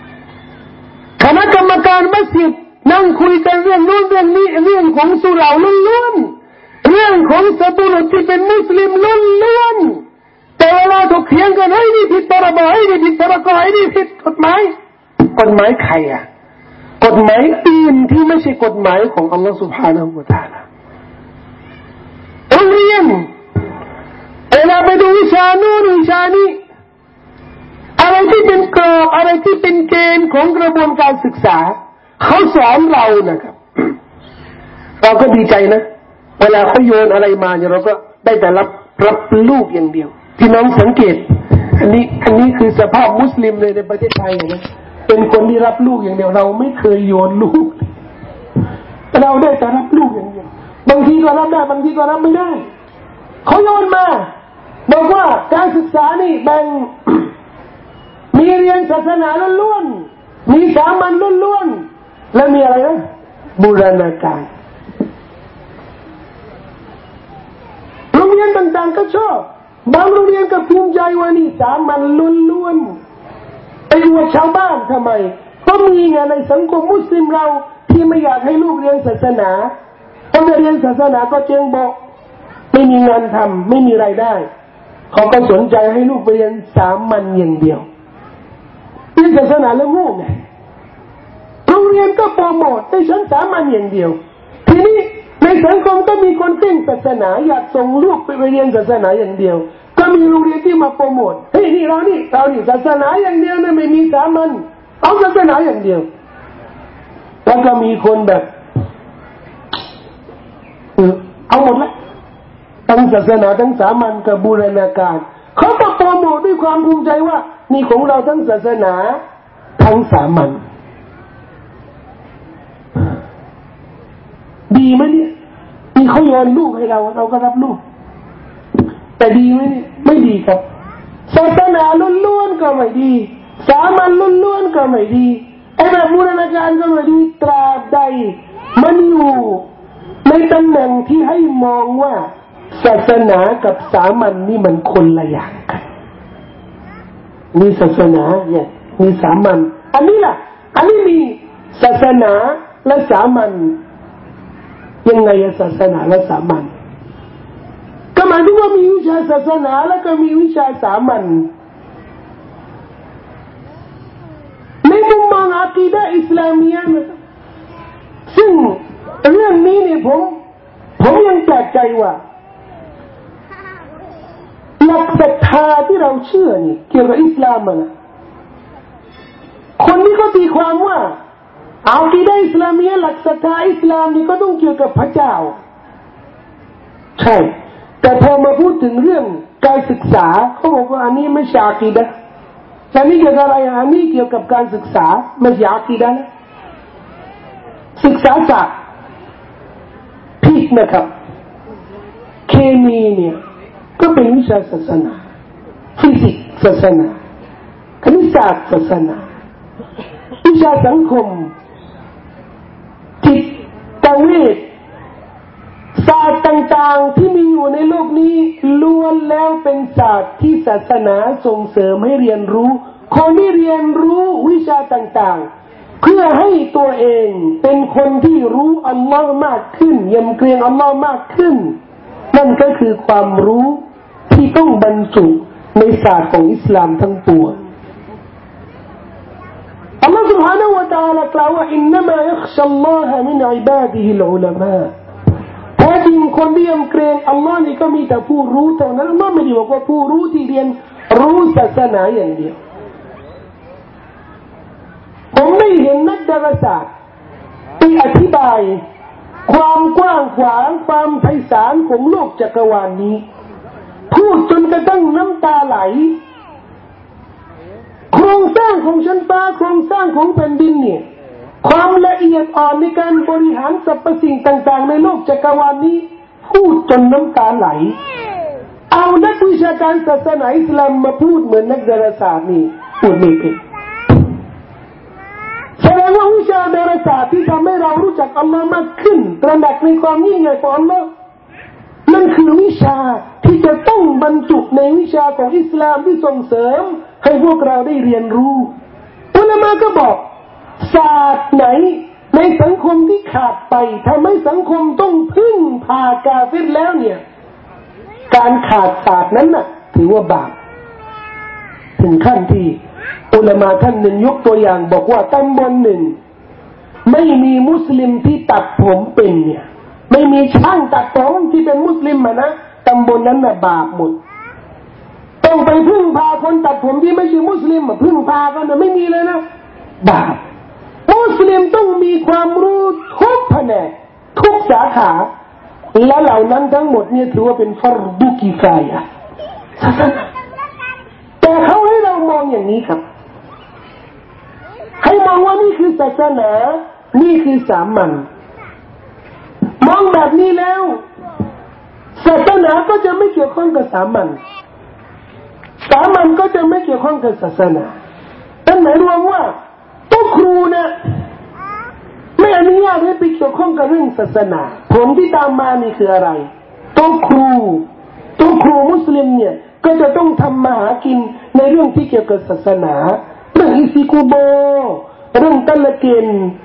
S1: คณะกรรมการมัสยิดนั่งคุยกันเรื่องนู้นเรื่องนี้เรื่องของสุเหร่าล้วนๆเรื่องของสบุรุษที่เป็นมุสลิมล้วนๆแต่เวลาถกเถียงกันไอ้นี่ผิดพรบไอ้นี่ผิดพรกไอ้นี่ผิดกฎหมายใครอ่ะกฎหมายอื่นที่ไม่ใช่กฎหมายของอัลลอฮฺ سبحانه และ تعالى โรงเรียนเวลาไปดูวิชาโน้นวิชานี้อะไรที่เป็นกรอบอะไรที่เป็นเกณฑ์ของกระบวนการศึกษาเขาสอนเรานะครับเราก็ดีใจนะเวลาเขาโยนอะไรมาเนี่ยเราก็ได้แต่รับลูกอย่างเดียวที่น้องสังเกตอันนี้คือสภาพมุสลิมเลยในประเทศไทยนะเป็นคนที่รับลูกอย่างเดียวเราไม่เคยโยนลูกเราได้แต่รับลูกอย่างเดียวบางทีก็รับได้บางทีก็รับไม่ได้เขาโยนมาบอกว่าการศึกษานี่แบ่งมีเรียนศาสนาล้วนๆมีสามัญล้วนๆและมีอะไรนะบูรณาการโรงเรียนต่างๆก็ชอบบางโรงเรียนก็ภูมิใจว่านี่สามัญล้วนๆไปอวดชาวบ้านทำไมก็มีไงในสังคมมุสลิมเราที่ไม่อยากให้ลูกเรียนศาสนาเพราะเรียนศาสนาก็เจ๊งบอกไม่มีงานทำไม่มีรายได้เขาก็สนใจให้ลูกไปเรียนสามัญอย่างเดียวเรียนศาสนาแล้วโง่ไงโรงเรียนก็โปรโมทให้ฉันสามัญอย่างเดียวทีนี้ในสังคมก็มีคนเก่งศาสนาอยากส่งลูกไปเรียนศาสนาอย่างเดียวก็มีโรงเรียนที่มาโปรโมทเฮ้ยนี่เราศาสนาอย่างเดียวนะไม่มีสามัญเอาศาสนาอย่างเดียวแล้วก็มีคนแบบเอาหมดละทั้งศาสนาทั้งสามัญกับบูรณาการเขาก็โปรโมทด้วยความภูมิใจว่านี่ของเราทั้งศาสนาทั้งสามัญดีไหมเนี่ยนี่เขาโยนลูกให้เราก็รับลูกแต่ดีไหมเนี่ยไม่ดีครับศาสนาล้วนๆก็ไม่ดีสามัญล้วนๆก็ไม่ดีไอ้แบบบูรณาการก็ไม่ดีตราบใดมันอยู่ในตำแหน่งที่ให้มองว่าศาสนากับสามัญนี่มันคนละอย่างกันมีศาสนาเนี่ยมีสามัญอันนี้ล่ะอันนี้มีศาสนาและสามัญยังไงศาสนาและสามัญก็หมายถึงว่ามีวิชาศาสนาแล้วก็มีวิชาสามัญในมุมมองอะกีดะห์อิสลามียะห์นะซึ่งเรื่องนี้เนี่ยผมยังแปลกใจว่าหลักศรัทธาที่เราเชื่อนี่เกี่ยวกับอิสลามนะคนที่เขาตีความว่าอะกีดะห์อิสลามียะห์หลักศรัทธาอิสลามนี่ก็ต้องเกี่ยวกับพระเจ้าใช่แต่พอมาพูดถึงเรื่องการศึกษาเขาบอกว่าอันนี้ไม่ใช่อะกีดะห์อันนี้เกี่ยวกับอะไรอันนี้เกี่ยวกับการศึกษาไม่ใช่อะกีดะห์นะศึกษาศาสตร์ผิดนะครับเคมีเนี่ยก็เป็นวิชาศาสนาฟิสิกส์ศาสนาคณิตศาสตร์ศาสนาวิชาสังคมจิตเวชศาสตร์ต่างๆที่มีอยู่ในโลกนี้ล้วนแล้วเป็นศาสตร์ที่ศาสนาส่งเสริมให้เรียนรู้คนที่เรียนรู้วิชาต่างๆเพื่อให้ตัวเองเป็นคนที่รู้อัลลอฮ์มากขึ้นยำเกรงอัลลอฮ์มากขึ้นนั่นก็คือความรู้ที่ต้องบรรจุในศาสตร์ของอิสลามทั้งปวงอัลลอฮ์ سبحانه และ تعالى กล่าวว่าอินนัมายัคชัลลอฮะมินอิบาดิฮิลอุลามะแท้จริงคนที่ยำเกรงอัลลอฮ์นี่ก็มีแต่ผู้รู้เท่านั้นอัลลอฮ์ไม่ได้บอกว่าผู้รู้ที่เรียนรู้ศาสนาอย่างเดียวผมไม่เห็นนักดาราศาสตร์ที่อธิบายความกว้างขวางความไพศาลของโลกจักรวาลนี้พูดจนกระทั่งน้ำตาไหลโครงสร้างของชั้นฟ้าโครงสร้างของแผ่นดินเนี่ยความละเอียดอ่อนในการบริหารสรรพสิ่งต่างๆในโลกจักรวาลนี้พูดจนน้ำตาไหลเอานักวิชาการศาสนาอิสลามมาพูดเหมือนนักดาราศาสตร์นี่พูดไม่เป็นแสดงว่าวิชาดาราศาสตร์ที่ทำให้เรารู้จักอัลลอฮ์มากขึ้นตระหนักในความยิ่งใหญ่ของอัลลอฮ์นั่นคือวิชาที่จะต้องบรรจุในวิชาของอิสลามที่ส่งเสริมให้พวกเราได้เรียนรู้อุลามะก็บอกศาสตร์ไหนในสังคมที่ขาดไปทำให้สังคมต้องพึ่งพากาเฟรแล้วเนี่ยการขาดศาสตร์นั้นน่ะถือว่าบาปถึงขั้นที่อุลามะท่านหนึ่งยกตัวอย่างบอกว่าตำบลหนึ่งไม่มีมุสลิมที่ตัดผมเป็นเนี่ยไม่มีช่างตัดผมที่เป็นมุสลิมนะตำบลนั้นน่ะบาปหมดต้องไปพึ่งพาคนตัดผมที่ไม่ใช่มุสลิมพึ่งพากันนะไม่มีเลยนะบาปมุสลิมต้องมีความรู้ทุกแผนกทุกสาขาและเหล่านั้นทั้งหมดเนี่ยถือว่าเป็นฟัรดุกิฟายะห์แต่เขาให้เรามองอย่างนี้ครับให้มองว่านี่คือศาสนานี่คือสามัญมองแบบนี้แล้วศาสนาก็จะไม่เกี่ยวข้องกับสามัญสามัญก็จะไม่เกี่ยวข้องกับศาสนานั่นหมายรวมว่าตัวครูนะไม่อนุญาตให้ไปเกี่ยวข้องกับเรื่องศาสนาผลที่ตามมานี่คืออะไรตัวครูมุสลิมเนี่ยก็จะต้องทำมาหากินในเรื่องที่เกี่ยวกับศาสนาเรื่องอิซิกุโบเรื่องตะละกิน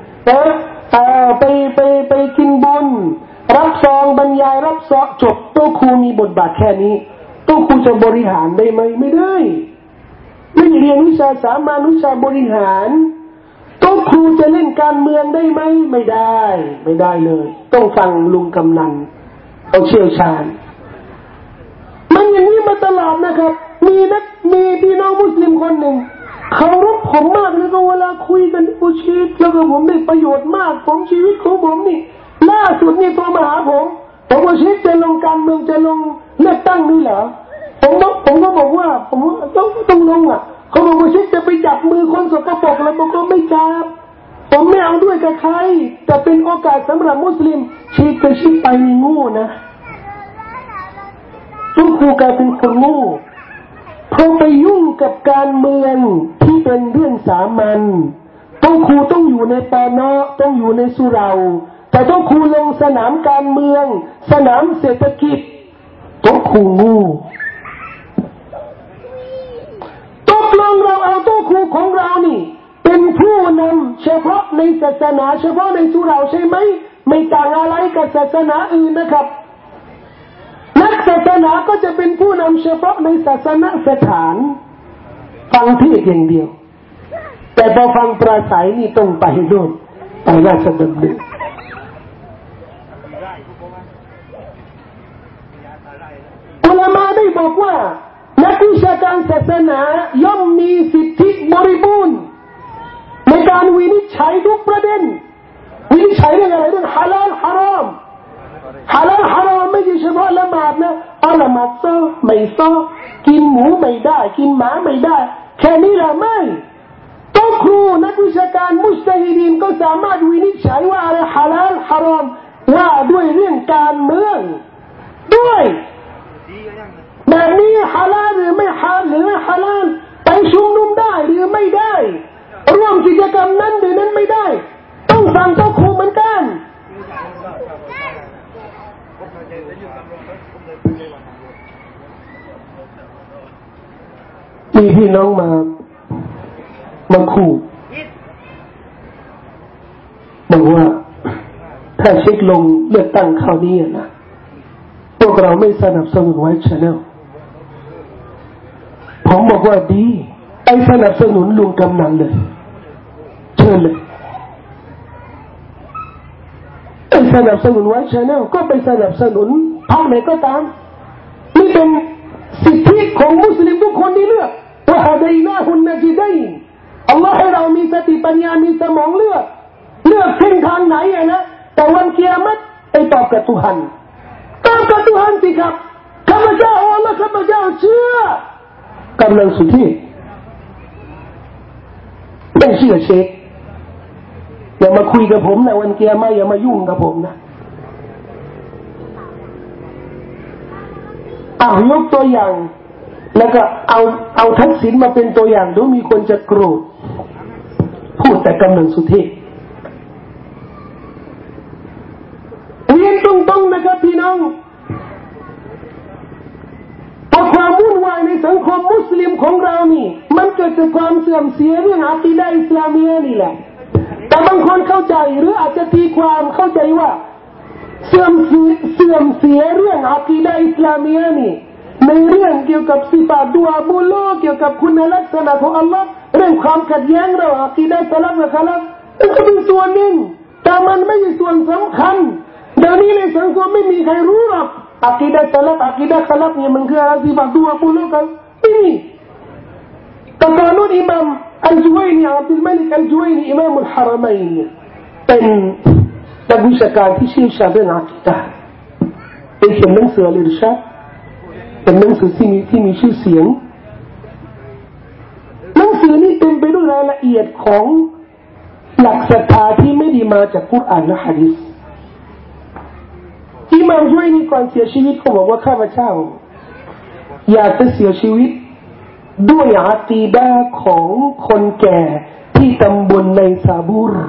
S1: ไปกินบุญรับซองบรรยายรับซองจบตัวครูมีบทบาทแค่นี้ตัวครูจะบริหารได้ไหมไม่ได้ไม่เรียนวิชาสามัญวิชาบริหารตัวครูจะเล่นการเมืองได้ไหมไม่ได้เลยต้องฟังลุงกำนันเอาเชี่ยวชาญมันอย่างนี้มาตลอดนะครับมีพี่น้องมุสลิมคนหนึ่งเขารบผมมากแล้วก็เวลาคุยกันอุชิตแล้วก็ผมได้ประโยชน์มากผมชีวิตของผมนี่ล่าสุดนี่ตัวมาหาผมอุชิตจะลงการเมืองจะลงเลือกตั้งนี่เหรอผมก็บอกว่าผมต้องลงอ่ะเขาบอกว่าชิดจะไปจับมือคนสกปรกแล้วบอกว่าไม่จับผมไม่เอาด้วยกับใครแต่เป็นโอกาสสำหรับมุสลิมชิดไปมีงูนะทุกครูกลายเป็นคนงูเพราะไปยุ่งกับการเมืองที่เป็นเรื่องสามัญต้องครูต้องอยู่ในปนต้องอยู่ในสุเราแต่ต้องครูลงสนามการเมืองสนามเศรษฐกิจต้องครูงูตกลงเราเอาตัวครูของเรานี่เป็นผู้นำเฉพาะในศาสนาเฉพาะในสุเราใช่ไหมไม่ต่างอะไรกับศาสนาอื่นนะครับนักศาสนาก็จะเป็นผู้นำเฉพาะในศาสนสถานฟังเทศอย่างเดียวแต่พอฟังปราศัยนี่ต้องไปโน่นไปราชดำเนินอุลามะได้บอกว่านักวิชาการศาสนาย่อมมีสิทธิบริบูรณ์ในการวินิจฉัยทุกประเด็นวินิจฉัยเรื่องอะไรเรื่องฮาลาลฮารอมฮาลาลฮารอมไม่ใช่เฉพาะละหมาดนะละหมาดซ้อไม่ซ้อกินหมูไม่ได้กินหมาไม่ได้แค่นี้แหละไม่ตัวครูนักวิชาการมุจตะฮิดีนก็สามารถวินิจฉัยว่าอะไรฮาลาลฮารอมว่าด้วยเรื่องการเมืองด้วยแบบนี้ฮาลาลหรือไม่ฮาลาลไปชุมนุมได้หรือไม่ได้ร่วมกิจกรรมนั้นหรือนั้นไม่ได้ต้องฟังตัวครูเหมือนกันมีพี่น้องมาขู่บอกว่าถ้าเช็คลงเลือกตั้งคราวนี้นะพวกเราไม่สนับสนุนไว้ชาแนลผมบอกว่าดีไอ้สนับสนุนลุงกำนันเลยเชิญเลยไอ้สนับสนุนไว้ชาแนลก็ไปสนับสนุนพรรคไหนก็ตามนี่เป็นสิทธิของมุสลิมทุกคนที่เลือกว่าฮะดัยนาฮุนนะจิดัยน์อัลลอฮ์ให้เรามีสติปัญญามีสมองเลือกเส้นทางไหนนะแต่วันกิยามะฮ์ไอ้ตอบกับทุฮันสิครับข้าพเจ้าอัลลอฮ์ข้าพเจ้าเชื่อกำลังสุดที่ไม่เชื่อเชคอย่ามาคุยกับผมนะวันกิยามะฮ์อย่ามายุ่งกับผมนะยกตัวอย่างแล้วก็เอาทักษิณมาเป็นตัวอย่างดูมีคนจะโกรธพูดแต่กำลังสุดที่เรียนตรงๆนะครับพี่น้องเพราะความวุ่นวายในสังคมมุสลิมของเรานี่มันเกิดจากความเสื่อมเสียเรื่องอะกีดะห์อิสลามียะห์นี่แหละแต่บางคนเข้าใจหรืออาจจะตีความเข้าใจว่าเสื่อมเสียเรื่องอะกีดะห์อิสลามียะห์นี่ในเรื่องเกี่ยวกับสิฟาตดุอาบุโลเกี่ยวกับคุณลักษณะของอัลลอฮ์เรื่องความขัดแย้งระหว่างอะกีดะห์สลัฟกับคอลัฟมันก็เป็นส่วนหนึ่งแต่มันไม่ใช่ส่วนสำคัญเดี๋ยวนี้ในสังคมไม่มีใครรู้หรอกอะกีดะห์สลัฟอะกีดะห์คอลัฟเนี่ยมันคืออะไรสิฟาตดุอาบุโลกันนี่แต่ตอนนู้นอิหม่ามอัลจุวัยนีอับดุลมาลิกอัลจุวัยนีอิหม่ามอัลฮารามยน์เป็นนักวิชาการที่เชี่ยวชาญเรื่องอะกีดะห์เป็นเขียนหนังสืออัลอิรชาดเป็นหนังสือที่มีชื่อเสียงหนังสือนี้เต็มไปด้วยรายละเอียดของหลักศรัทธาที่ไม่ได้มาจากกุรอานและหะดีษอิหม่ามจุวัยนีก่อนเสียชีวิตเขาบอกว่าข้าพเจ้าอยากจะเสียชีวิตด้วยอะกีดะห์ของคนแก่ที่ตำบลในซาบูร์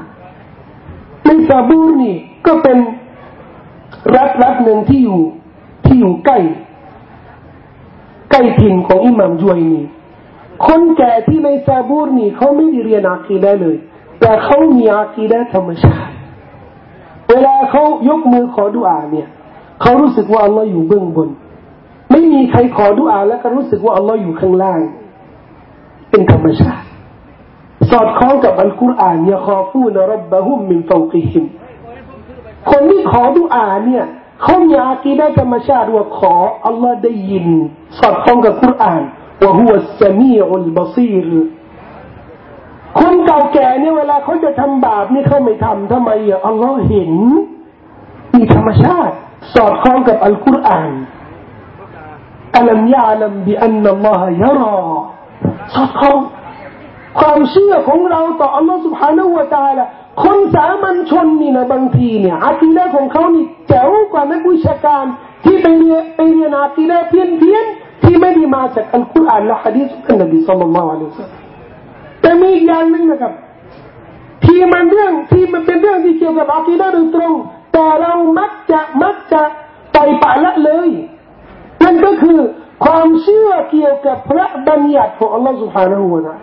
S1: นี่ก็เป็นรัฐหนึ่งที่อยู่ใกล้ถิ่นของอิหม่ามจุวัยนีคนแก่ที่ในซาบูร์นี่เขาไม่ได้เรียนอะกีดะห์เลยแต่เขามีอะกีดะห์ธรรมชาติเวลาเขายกมือขอดุอาเนี่ยเขารู้สึกว่าอัลลอฮ์อยู่เบื้องบนไม่มีใครขอดุอาแล้วก็รู้สึกว่าอัลลอฮ์อยู่ข้างล่างเป็นธรรมชาติสอดคล้องกับอัลกุรอานยะคอฟูนร็อบบะฮุมมินฟาวกิฮิมคนที่ขอดุอาเนี่ยเขามีอะกีดะห์ธรรมชาติว่าขออัลลอฮ์ได้ยินสอดคล้องกับกุรอานว่าฮุวัสซะมีอุลบะซีรคนเก่าแก่เนี่ยเวลาเขาจะทำบาปนี่เขาไม่ทำทำไมอ่ะอัลลอฮ์เห็นมีธรรมชาติสอดคล้องกับอัลกุรอานอัลัมยะลัมบิอันนัลลอฮะยะรอสอดคล้องความเชื่อของเราต่ออัลลอฮ์ سبحانه และ تعالى คนสามัญชนนี่นะบางทีเนี่ยอะกีดะห์ของเขานี่แจ๋วกว่านักวิชาการที่ไปเรียนอะกีดะห์เพี้ยนที่ไม่ได้มาจากอัลกุรอานและหะดีษของนบีศ็อลลัลลอฮุอะลัยฮิวะซัลลัมแต่มีอีกอย่างนึงนะครับที่มันเป็นเรื่องที่เกี่ยวกับอะกีดะห์โดยตรงแต่เรามักจะปล่อยปละละเลยนั่นก็คือความเชื่อเกี่ยวกับพระบัญญัติของอัลลอฮฺ سبحانه และ تعالى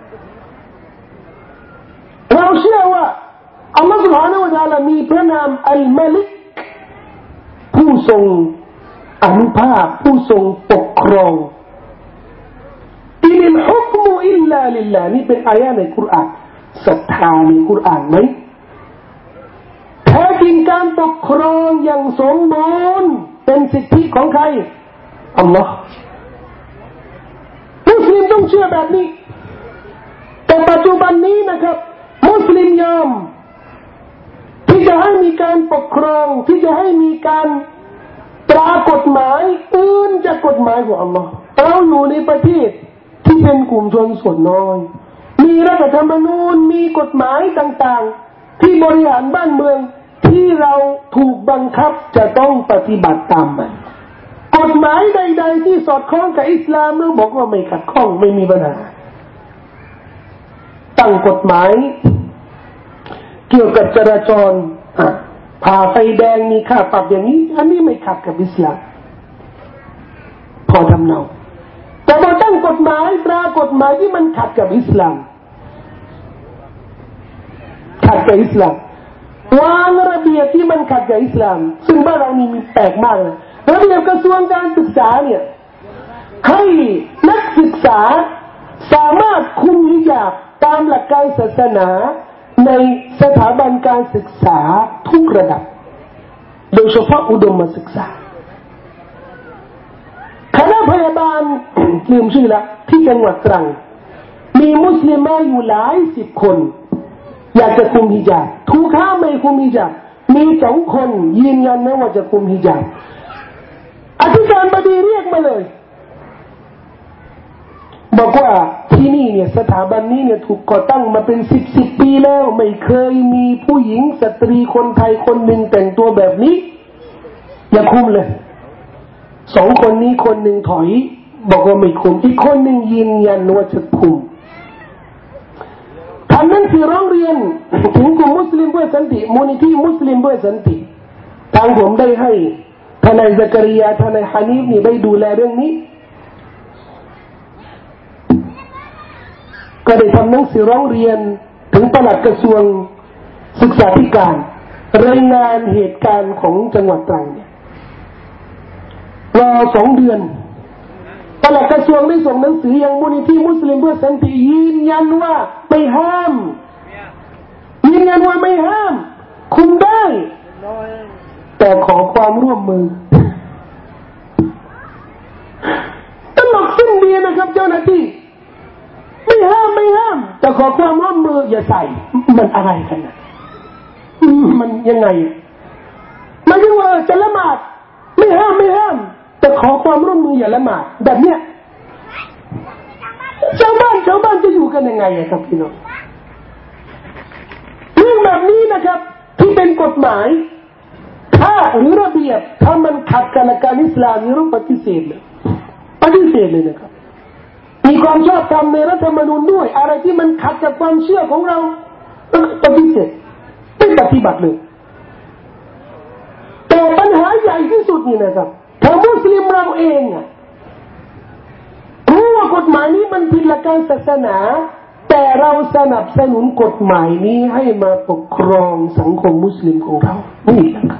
S1: เราเชื่อว่าอัลลอฮฺ سبحانه และ تعالى มีพระนามอัลมาลิกผู้ทรงอนุภาพผู้ทรงปกครองอินิลฮุกมุอิลลาลิลลาห์นี่เป็นอายะห์ในกุรอานศรัทธาในกุรอานไหมแท้จริงการปกครองอย่างสมบูรณ์เป็นสิทธิของใครอัลลอฮ์มุสลิมต้องเชื่อแบบนี้แต่ปัจจุบันนี้นะครับมุสลิมยอมที่จะให้มีการปกครองที่จะให้มีการตรากฎหมายอื่นจากกฎหมายของอัลลอฮ์เราอยู่ในประเทศที่เป็นกลุ่มชนส่วนน้อยมีรัฐธรรมนูญมีกฎหมายต่างๆที่บริหารบ้านเมืองที่เราถูกบังคับจะต้องปฏิบัติตามมันกฎหมายใดๆที่สอดคล้องกับอิสลามเราบอกว่าไม่ขัดข้องไม่มีปัญหาตั้งกฎหมายเกี่ยวกับจราจรผ่าไฟแดงมีค่าปรับอย่างนี้อันนี้ไม่ขัดกับอิสลามพอทำเนาแต่พอตั้งกฎหมายตรากฎหมายที่มันขัดกับอิสลามวางระเบียบที่มันขัดกับอิสลามซึ่งบ้านเรานี่มีแปลกมากเลยระเบียบกระทรวงการศึกษาเนี่ยให้นักศึกษาสามารถคุมฮิญาบตามหลักการศาสนาในสถาบันการศึกษาทุกระดับโดยเฉพาะอุดมศึกษาคณะพยาบาลลืมชื่อละที่จังหวัดตรังมีมุสลิมอยู่หลายสิบคนอยากจะคุมฮิญาบถูกห้ามไม่คุมฮิญาบมี2 คนยืนยันนะว่าจะคุมฮิญาบอธิการบดีเรียกมาเลยบอกว่าที่นี่เนี่ยสถาบันนี้เนี่ยถูกก่อตั้งมาเป็น10 ปีแล้วไม่เคยมีผู้หญิงสตรีคนไทยคนหนึ่งแต่งตัวแบบนี้อย่าคุมเลย2 คนนี้คนหนึ่งถอยบอกว่าไม่คุมอีกคนหนึ่งยืนยันว่าจะคุมท่านนั้นที่ร้องเรียนถึงกลุ่มมุสลิมเพื่อสันติมูลนิธิมุสลิมเพื่อสันติทางผมได้ให้ทนายซักริยาทนายฮานีฟนี่ได้ดูแลเรื่องนี้ก็ได้ทำหนังสือร้องเรียนถึงปลัดกระทรวงสศึกษาธิการรายงานเหตุการณ์ของจังหวัดตรังเนี่ยรอ2 เดือนปลัดกระทรวงได้ส่งหนังสือยังมูลนิธิมุสลิมเพื่อสันติยืนยันว่าไม่ห้ามยืนยันว่าไม่ห้ามคุมได้แต่ขอความร่วมมือตลกสิ้นดีนะครับเจ้าหน้าที่ไม่ห้ามแต่ขอความร่วมมืออย่าใส่มันอะไรกันนะมันยังไงมันคือว่าจะละหมาดไม่ห้ามแต่ขอความร่วมมืออย่าละหมาดแบบเนี้ยชาวบ้านจะอยู่กันยังไงครับพี่น้องเรื่องแบบนี้นะครับที่เป็นกฎหมายถ้าหรือระเบียบถ้ามันขัดกับหลักการอิสลามนี่ต้องปฏิเสธเลยนะครับมีความชอบธรรมในรัฐธรรมนูญด้วยอะไรที่มันขัดกับความเชื่อของเราปฏิเสธไม่ปฏิบัติเลยแต่ปัญหาใหญ่ที่สุดนี่นะครับถ้ามุสลิมเราเองรู้ว่ากฎหมายนี้มันผิดหลักการศาสนาแต่เราสนับสนุนกฎหมายนี้ให้มาปกครองสังคมมุสลิมของเรานี่นะครับ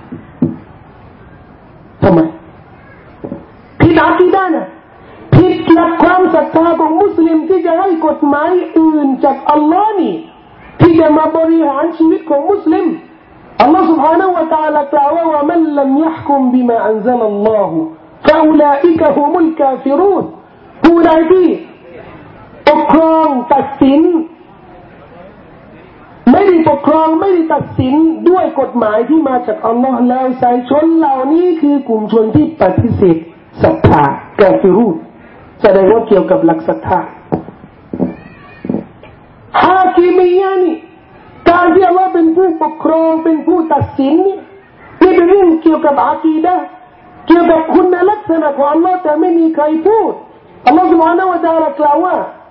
S1: ทำไมผิดอากีดะห์นะผิดหลักความศรัทธาของมุสลิมที่จะให้กฎหมายอื่นจากอัลลอฮ์นี่ที่จะมาบริหารชีวิตของมุสลิมอัลลอฮ์ سبحانه และ تعالى กล่าวว่ามันลัมยะห์กุมบิมาอันซะลัลลอฮุฟะอูลาอิกะฮุมุลกาฟิรูนผู้ใดที่ปกครองตัดสินไม่ได้ปกครองไม่ได้ตัดสินด้วยกฎหมายที่มาจากอัลลอฮ์แล้วสายชนเหล่านี้คือกลุ่มชนที่ปฏิเสธศรัทธากาฟิรูนแสดงว่าเกี่ยวกับหลักศรัทธาฮากิมียะห์นี่การที่อัลลอฮ์เป็นผู้ปกครองเป็นผู้ตัดสินนี่เป็นเรื่องเกี่ยวกับอากีดะห์เกี่ยวกับคุณลักษณะของอัลลอฮ์แต่ไม่มีใครพูดอัลลอฮ์ سبحانه และ تعالى กล่าวว่า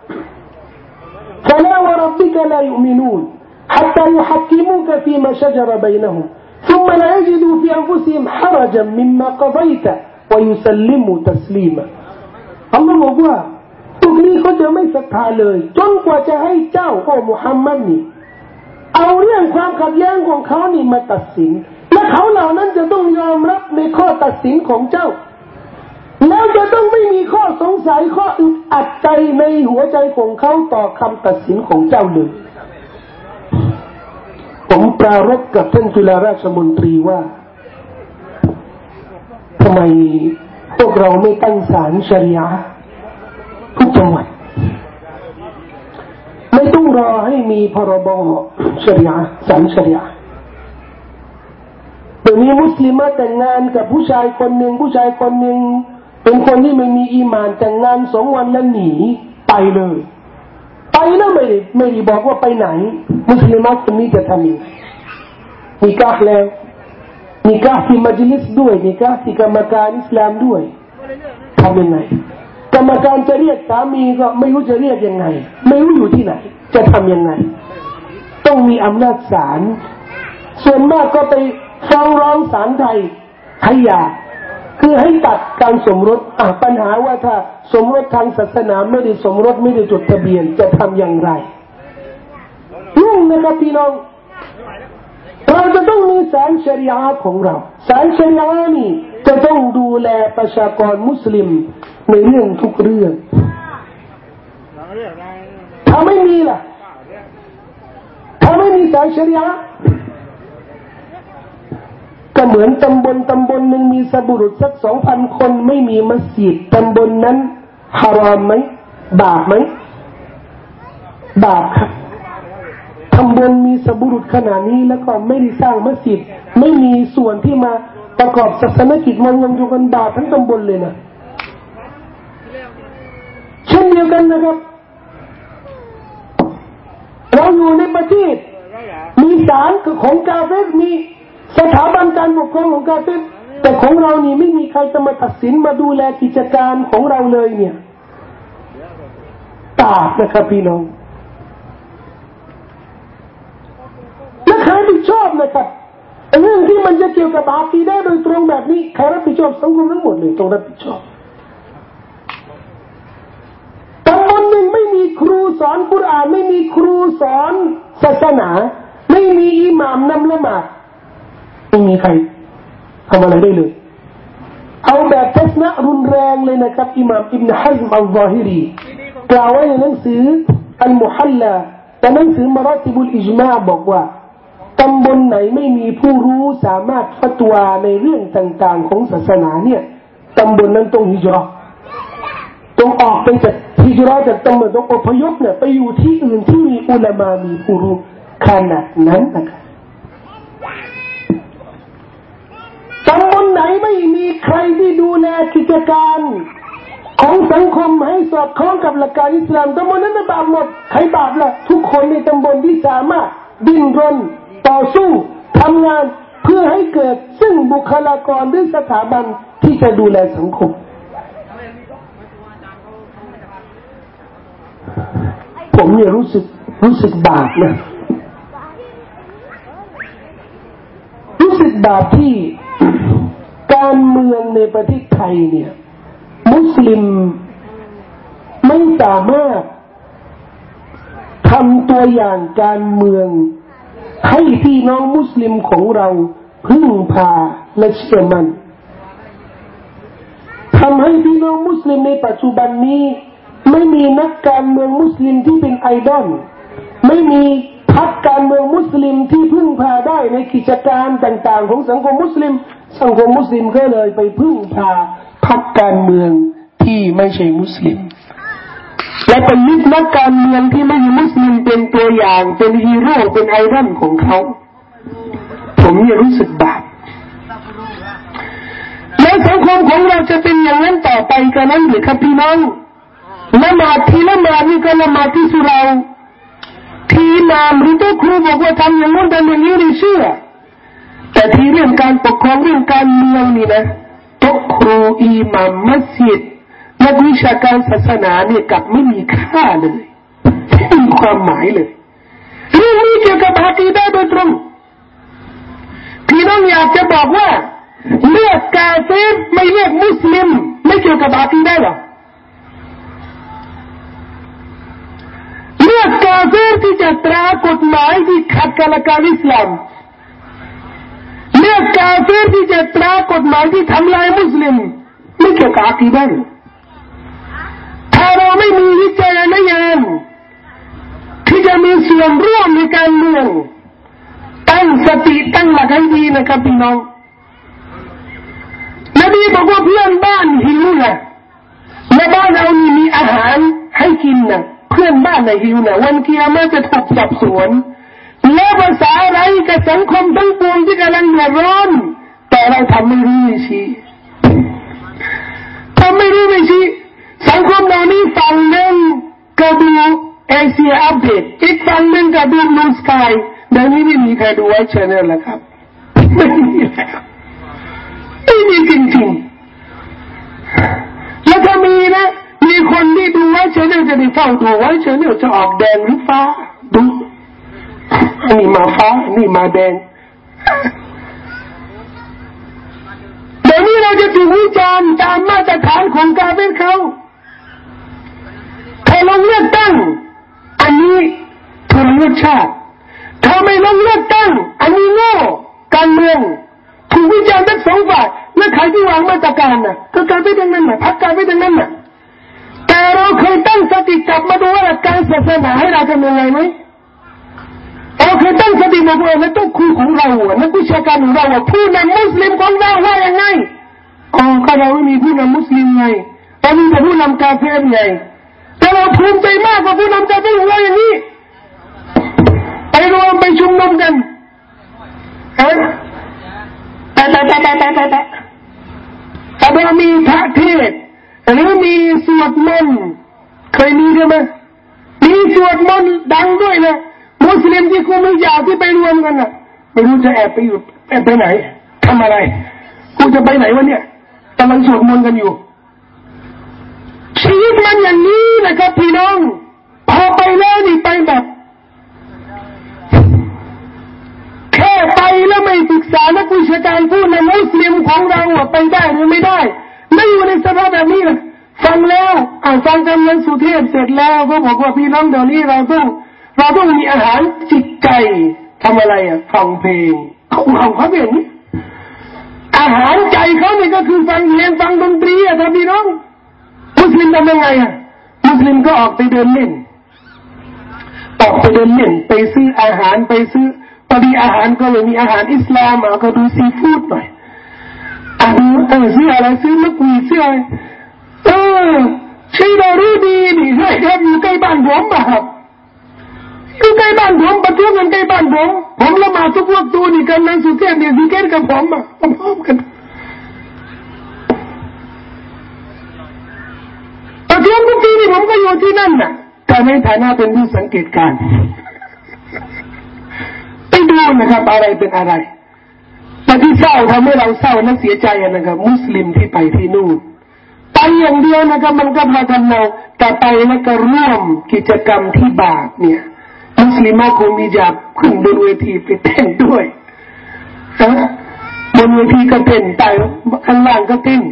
S1: فلا وربك لا يؤمنون حتى يحكموك فيما شجر بينهم ثم لا يجدوا في أنفسهم حرجا مما قضيت ويسلموا تسليما อัลลอฮ์บอกว่าพวกนี้เขาจะไม่ศรัทธาเลยจนกว่าจะให้เจ้าโอ้มุฮัมมัดนี่เอาเรื่องความขัดแย้งของเขานี่มาตัดสินและเขาเหล่านั้นจะต้องยอมรับในข้อตัดสินของเจ้าแล้วจะต้องไม่มีข้อสงสัยข้ออึดอัดใจในหัวใจของเขาต่อคำตัดสินของเจ้าเลยผมปรารภกับท่านจุฬาราชมนตรีว่าทำไมพวกเราไม่ตั้งศาลชะรีอะห์ทุกจังหวัดไม่ต้องรอให้มีพรบชะรีอะห์ศาลชะรีอะห์เดี๋ยวนี้มุสลิมแต่งงานกับผู้ชายคนหนึ่งเป็นคนที่ไม่มีอีหม่านแต่งงาน2 วันแล้วหนีไปเลยไปแล้วไม่ได้บอกว่าไปไหนมุสลิมคนนี้จะทำยังไงนิกาห์แล้วนิกาห์ที่มัจลิสด้วยนิกาห์ที่กรรมการอิสลามด้วยทำยังไงกรรมการจะเรียกสามีก็ไม่รู้จะเรียกยังไงไม่รู้อยู่ที่ไหนจะทำยังไงต้องมีอำนาจศาลส่วนมากก็ไปฟ้องร้องศาลไทยให้หย่าคือให้ตัดการสมรสปัญหาว่าถ้าสมรสทางศาสนาไม่ได้สมรสไม่ได้จดทะเบียนจะทำอย่างไรยุ่งนะครับพี่น้องเราจะต้องมีศาลชะรีอะห์ของเราศาลชะรีอะห์นี่จะต้องดูแลประชากรมุสลิมในเรื่องทุกเรื่องถ้าไม่มีล่ะถ้าไม่มีศาลชะรีอะห์ก็เหมือนตำบลหนึ่งมีสบุรุษสัก 2,000 คนไม่มีมัสยิดตำบลนั้นฮารอมไหมบาปไหมบาปครับตำบลมีสบุรุษขนาดนี้แล้วก็ไม่ได้สร้างมัสยิดไม่มีส่วนที่มาประกอบศาสนกิจมันอยู่กันบาปทั้งตำบลเลยนะเช่นเดียวกันนะครับเราอยู่ในประเทศมีศาลของกาเฟรมีสถาบันการปกครองของกาเฟรแต่ของเรานี่ไม่มีใครจะมาตัดสินมาดูแลกิจการของเราเลยเนี่ยตาบนะครับพี่น้องและใครรับผิดชอบนะครับเรื่องที่มันจะเกี่ยวกับอากีดะห์โดยตรงแบบนี้ใครรับผิดชอบสังคมทั้งหมดเลยต้องรับผิดชอบตำบลหนึ่งไม่มีครูสอนกุรอานไม่มีครูสอนศาสนาไม่ไม่มีอิหม่ามนำละหมาดไม่มีใครทำอะไรได้เลยเอาแบบทัศนะรุนแรงเลยนะครับอิหม่ามอิบนุฮัซมอัลซอฮิรีกล่าวไว้ในหนังสืออัลมุฮัลลาแต่หนังสือมารอติบุลอิจมาบอกว่าตำบลไหนไม่มีผู้รู้สามารถฟัตวาในเรื่องต่างๆของศาสนาเนี่ยตำบลนั้นต้องฮิจเราะห์ต้องออกไปจากฮิจเราะห์จากตำบลต้องอพยพเนี่ยไปอยู่ที่อื่นที่มีอุลามะมีผู้รู้ขนาดนั้นนะครับตำบลไหนไม่มีใครที่ดูแลกิจการของสังคมให้สอดคล้องกับหลักการอิสลามตำบลนั้นบาปหมดใครบาปล่ะทุกคนในตำบลที่สามารถดิ้นรนต่อสู้ทำงานเพื่อให้เกิดซึ่งบุคลากรหรือสถาบันที่จะดูแลสังคมผมเนี่ยรู้สึกบาปนะรู้สึกบาปที่การเมืองในประเทศไทยเนี่ยมุสลิมไม่สามารถทำตัวอย่างการเมืองให้พี่น้องมุสลิมของเราพึ่งพาและเชื่อมั่นทำให้พี่น้องมุสลิมในปัจจุบันนี้ไม่มีนักการเมืองมุสลิมที่เป็นไอดอลไม่มีพรรคการเมืองมุสลิมที่พึ่งพาได้ในกิจการต่างๆของสังคมมุสลิมก็เลยไปพึ่งพาพรรคการเมืองที่ไม่ใช่มุสลิมและเป็นยึดนักการเมืองที่ไม่ใช่มุสลิมเป็นตัวอย่างเป็นฮีโร่เป็นไอดอลของเขาผมเนี่ยรู้สึกบาปแล้วสังคมของเราจะเป็นอย่างนั้นต่อไปกันนั้นหรือครับพี่น้องละหมาดที่ละหมาดนี่ก็ละหมาดที่สุเราที่อิหม่ามหรือตัวครูบอกว่าทำอย่างนู้นทำอย่างนี้ไม่เชื่อแต่ที่เรื่องการปกครองเรื่องการเมืองนี่นะตัวครูอิหม่ามมัสยิดนักวิชาการศาสนาเนี่ยกลับไม่มีค่าเลยไม่มีความหมายเลยเรื่องนี้เกี่ยวกับอะกีดะห์โดยตรงพี่น้องอยากจะบอกว่าเลือกกาเฟรไม่เลือกมุสลิมไม่เกี่ยวกับอะกีดะห์หรอเลือกกาเฟรที่จะตรากฎหมายที่ขัดกับหลักการอิสลามเลือกกาเฟรที่จะตรากฎหมายที่ทำลายมุสลิมไม่เกี่ยวกับอะกีดะห์ถ้าเราไม่มีวิจารณญาณที่จะมีส่วนร่วมในการเมืองตั้งสติตั้งหลักให้ดีนะครับพี่น้องนบีบอกว่าเพื่อนบ้านหิวนะและบ้านเรานี่มีอาหารให้กินนะเพื่อนบ้านไหนหิวนะวันกิยามะห์จะถูกจับสวนและภาษาอะไรกับสังคมทั้งปวงที่กำลังเดือดร้อนแต่เราทำไม่รู้ไม่ชี้ทำไม่รู้ไม่ชี้สังคมเรานี้ฝั่งหนึ่งก็ดูเอเชียอัปเดตอีกฝั่งหนึ่งก็ดูนูสกายเดี๋ยวนี้ไม่มีใครดูไว้ชแนลแล้วครับไม่มีแล้วไม่มีจริงๆแล้วถ้ามีนะมีคนที่ดูไว้ชแนลจะได้เฝ้าดูไว้ชแนลจะออกแดงหรือฟ้าดูอันนี้มาฟ้าอันนี้มาแดงเดี๋ยวนี้เราจะถูกวิจารณ์ตามมาตรฐานของกาเฟรเขาถ้าลงเลือกตั้งอันนี้ทรยศชาติถ้าไม่ลงเลือกตั้งอันนี้โง่การเมืองถูกวิจารณ์ทั้งสองฝ่ายและใครที่วางมาตรการน่ะก็การไปดังนั้นน่ะพรรคการไปดังนั้นน่ะแต่เราเคยตั้งสติกลับมาดูว่าหลักการศาสนาให้เราทำยังไงไหมเราเคยตั้งสติมาดูว่าต้องครูของเรานักวิชาการของเราผู้นำมุสลิมของเราว่ายังไงก็เราไม่มีผู้นำมุสลิมไงเรามีแต่ผู้นำกาเฟรไงแต่เราภูมิใจมากกว่าผู้นำกาเฟรของเราอย่างนี้ไปรวมไปชุมนุมกันแต่เรามีพระเทศหรือมีสวดมนต์เคยมีใช่ไหมมีสวดมนต์ดังด้วยนะมุสลิมที่กูไม่อยากที่ไปรวมกันน่ะไม่รู้จะแอบไปอยู่ไปไหนทำอะไรกูจะไปไหนวะเนี่ยกำลังสวดมนต์กันอยู่ชีวิตมันอย่างนี้นะครับพี่น้องพอไปแล้วนี่ไปแบบแค่ไปแล้วไม่ศึกษานักวิชาการผู้นำมุสลิมของเราไปได้หรือไม่ได้ไม่อยู่ในสภาพแบบนี้นะฟังแล้วฟังกำลังสุเทพเสร็จแล้วก็บอกว่าพี่น้องเดี๋ยวนี้เราต้องมีอาหารจิตใจทำอะไรอ่ะฟังเพลงเขาเป็นอย่างนี้อาหารใจเขาเนี่ยก็คือฟังเพลงฟังดนตรีอ่ะท่านพี่น้องมุสลิมทำยังไงอ่ะมุสลิมก็ออกไปเดินเล่นไปซื้ออาหารไปซื้อพอดีอาหารก็เลยมีอาหารอิสลามก็ดูซีฟู้ดหน่อยซื้ออะไรซื้อลูกหวีซื้ออะไรชื่อเรารู้ดีนี่ใช่ครับอยู่ใกล้บ้านผมครับอยู่ใกล้บ้านผมประท้วงกันใกล้บ้านผมละหมาดทุกวันตัวนี่กันนั่งสุเทพเนี่ยซิกเกตกับผมพร้อมกันประท้วงทุกทีนี่ผมก็อยู่ที่นั่นน่ะแต่ในฐานะเป็นผู้สังเกตการไปดูนะครับอะไรเป็นอะไรแต่ที่เศร้าทำให้เราเศร้าและเสียใจนะครับมุสลิมที่ไปที่นู่นไปอย่างเดียวนะครับมันก็พากันเราแต่ไปแล้วก็ร่วมกิจกรรมที่บาปเนี่ยมุสลิมคงมีจับขึ้นบนเวทีไปเต้นด้วยบนเวทีก็เต้นแต่ข้างล่างก็เต้น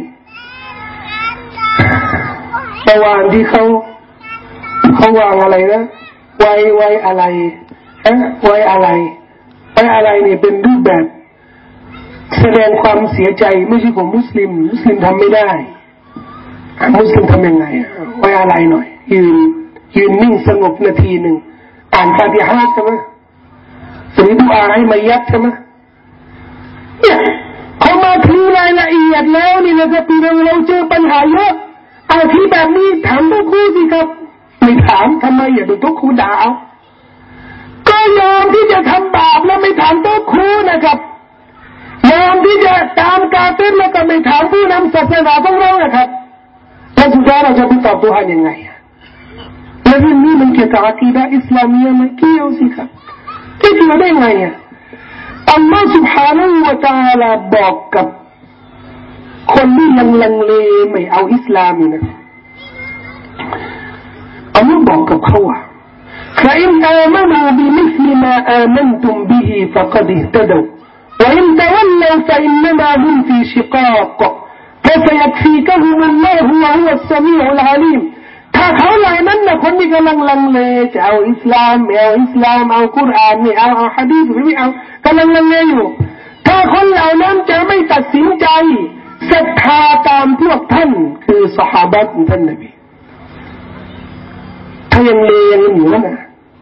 S1: ระหว่างที่เขาวางอะไรนะไว้อะไรไว้อะไรนี่เป็นรูปแบบแสดงความเสียใจไม่ใช่ของมุสลิมทำไม่ได้มุสลิมทำยังไงไว้อะไรหน่อยยืนนิ่งสงบนาทีหนึ่งอ่านฟาติฮะห์ใช่ไหมหรือดุอาให้มัยยัดใช่ไหมเนี่ยพอมาถึงรายละเอียดแล้วนี่นะครับพี่เราเจอปัญหาเยอะที่แบบนี้ถามทุกคู่สิครับไม่ถามทำไมอย่าดูทุกคู่ด่าก็ยอมที่จะทำบาปแล้วไม่ถามทุกคู่นะครับยอมที่จะตามกาเฟรแล้วก็ไม่ถามผู้นำศาสนาของเรานะครับแล้วสุดท้ายเราจะไปตอบตัวยังไงแล้วเรื่องนี้มันเกี่ยวกับอะกีดะห์อิสลามียะไหมเกี่ยวสิครับเกี่ยวได้ไงอัลลอฮฺ سبحانه และ تعالى บอกกับคนที่ยังลังเลไม่เอาอิสลามนะอัลลอฮฺบอกกับเขาว่า فإن آمنوا بمثل ما آمنتم به فقد اهتدوا وإن تولوا فإنما هم في شقاق فسيكفيكهم الله وهو السميع العليم ถ้าเขาเหล่านั้นนะคนที่กำลังลังเลจะเอาอิสลามไม่เอาอิสลามเอากุรอานไม่เอาหะดีษไม่เอากำลังลังเลอยู่ถ้าคนเหล่านั้นจะไม่ตัดสินใจศรัทธาตามพวกท่านคือซอฮาบะห์ของท่านนบีถ้ายังเลยังอยู่นะ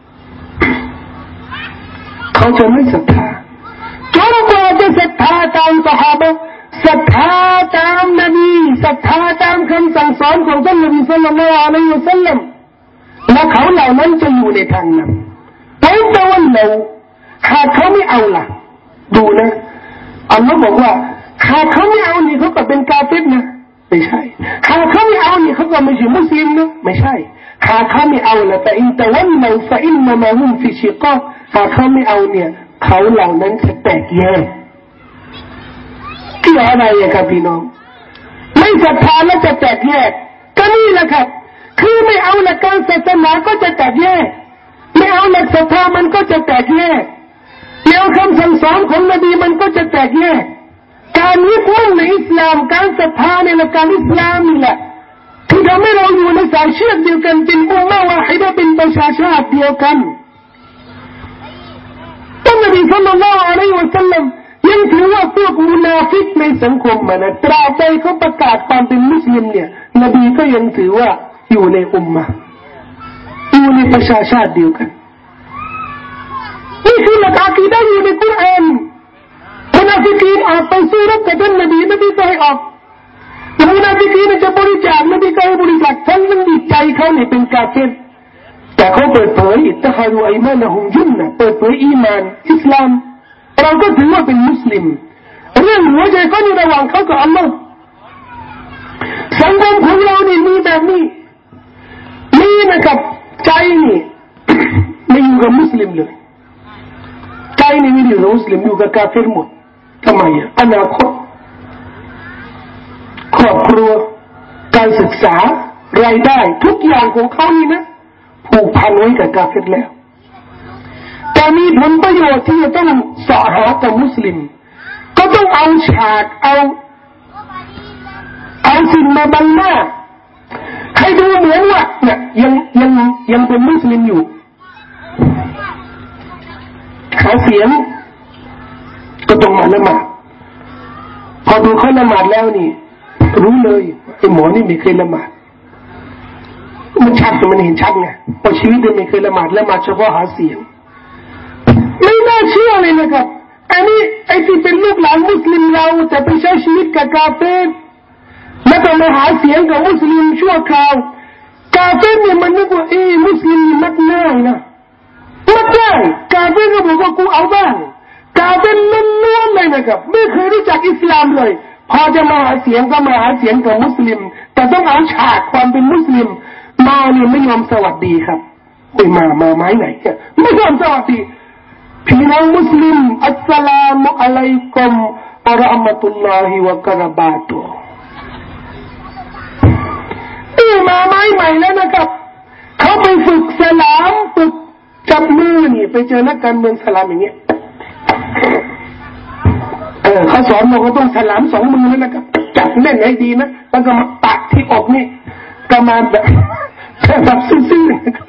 S1: เขาจะไม่ศรัทธาจนกว่าจะศรัทธาตามซอฮาบะห์ศรัทธาตามนบีศรัทธาตามคำสั่งสอนของท่านนบีศ็อลลัลลอฮุอะลัยฮิวะซัลลัมและเขาเหล่านั้นจะอยู่ในทางนั้นแต่ว่าเราหากเขาไม่เอาล่ะดูนะอัลลอฮ์บอกว่าหากเขาไม่เอานี่เขาก็เป็นกาเฟรนะไม่ใช่หากเขาไม่เอานี่เขาก็ไม่ใช่มุสลิมนะไม่ใช่หากเขาไม่เอาล่ะแต่อินตะวันเราฟะอินนามาฮุมฟิชิกอหากเขาไม่เอาเนี่ยเขาเหล่านั้นจะแตกแยกเกี่ยวอะไรครับพี่น้องไม่ศรัทธาแล้วจะแตกแยกก็นี่แหละครับคือไม่เอาหลักการศาสนาก็จะแตกแยกไม่เอาหลักศรัทธามันก็จะแตกแยกแล้วคำสั่งสอนของนบีมันก็จะแตกแยกการยึดมั่นในอิสลามการศรัทธาในหลักการอิสลามนี่แหละที่ทำให้เราอยู่ในสายเชือกเดียวกันเป็นอุมมะฮ์วะฮิดะห์เป็นประชาชาติเดียวกันท่านนบีศ็อลลัลลอฮุอะลัยฮิวะซัลลัมยังถือว่าพวกมุนาฟิกในสังคมมันตราบใดเขาประกาศความเป็นมุสลิมเนี่ยนบีก็ยังถือว่าอยู่ในอุมมะห์อยู่ในประชาชาติเดียวกันนี่คือหลักอะกีดะห์อยู่ในกุรอานมุนาฟิกีนออกไปสู้รบกับท่านนบีก็ให้ออกมุนาฟิกีนจะบริจาคนบีก็ให้บริจาคทั้งที่ใจเขาเนี่ยเป็นกาเฟรแต่เขาเปิดเผยอิตตะฮาดูอิมานฮุมจุนนะเปิดเผยอีมานอิสลามเราก็ถือว่าเป็นมุสลิมเรื่องหัวใจเขาในระหว่างเขากับอัลลอฮ์สังคมของเรานี่มีแบบนี้นี่นะครับใจนี่ไม่อยู่กับมุสลิมเลยใจนี่ไม่อยู่กับมุสลิมอยู่กับกาเฟรหมดทำไมอนาคตครอบครัวการศึกษารายได้ทุกอย่างของเขานี่นะผูกพันไว้กับกาเฟรแล้วแต่มีผลประโยชน์ที่จะต้องสอหากับมุสลิมก็ต้องเอาฉากเอาสิ่งมาบังหน้าให้ดูเหมือนว่าเนี่ยยังเป็นมุสลิมอยู่หาาเสียงก็ต้องมาละหมาดพอดูเขาละหมาดแล้วนี่รู้เลยไอ้หมอนี่ไม่เคยละหมาดมันชัดมันเห็นชัดไงพอชีวิตไม่เคยละหมาดเฉพาะหาเสียงไม่น่าเชื่อเลยนะครับอันนี้ไอ้ที่เป็นลูกหลานมุสลิมเราแต่ไปใช้ชีวิตกับกาเฟรแล้วก็มาหาเสียงกับมุสลิมชั่วคราวกาเฟรเนี่ยมันนึกว่ามุสลิมมักง่ายนะมักง่ายกาเฟรก็บอกว่ากูเอาบ้างกาเฟรล้วนๆเลยนะครับไม่เคยรู้จักอิสลามเลยพอจะมาหาเสียงก็มาหาเสียงกับมุสลิมแต่ต้องเอาฉากความเป็นมุสลิมมาเนี่ยไม่ยอมสวัสดีครับมาไม้ไหนเนี่ยไม่ยอมสวัสดีพี่น้องมุสลิมอัสสลามุอะลัยกุมวะเราะห์มะตุลลอฮิวะกะเราะบาตุฮ์นี่มาไม้ใหม่แล้วนะครับเขาไปฝึกสลามฝึกจับมือนี่ไปเจอนักการเมืองสลามอย่างเงี้ยเขาสอนเราก็ต้องสลามสองมือแล้วนะครับจับแน่นให้ดีนะแล้วก็มาปะที่อกนี่ประมาณแบบซื่อๆนะครับ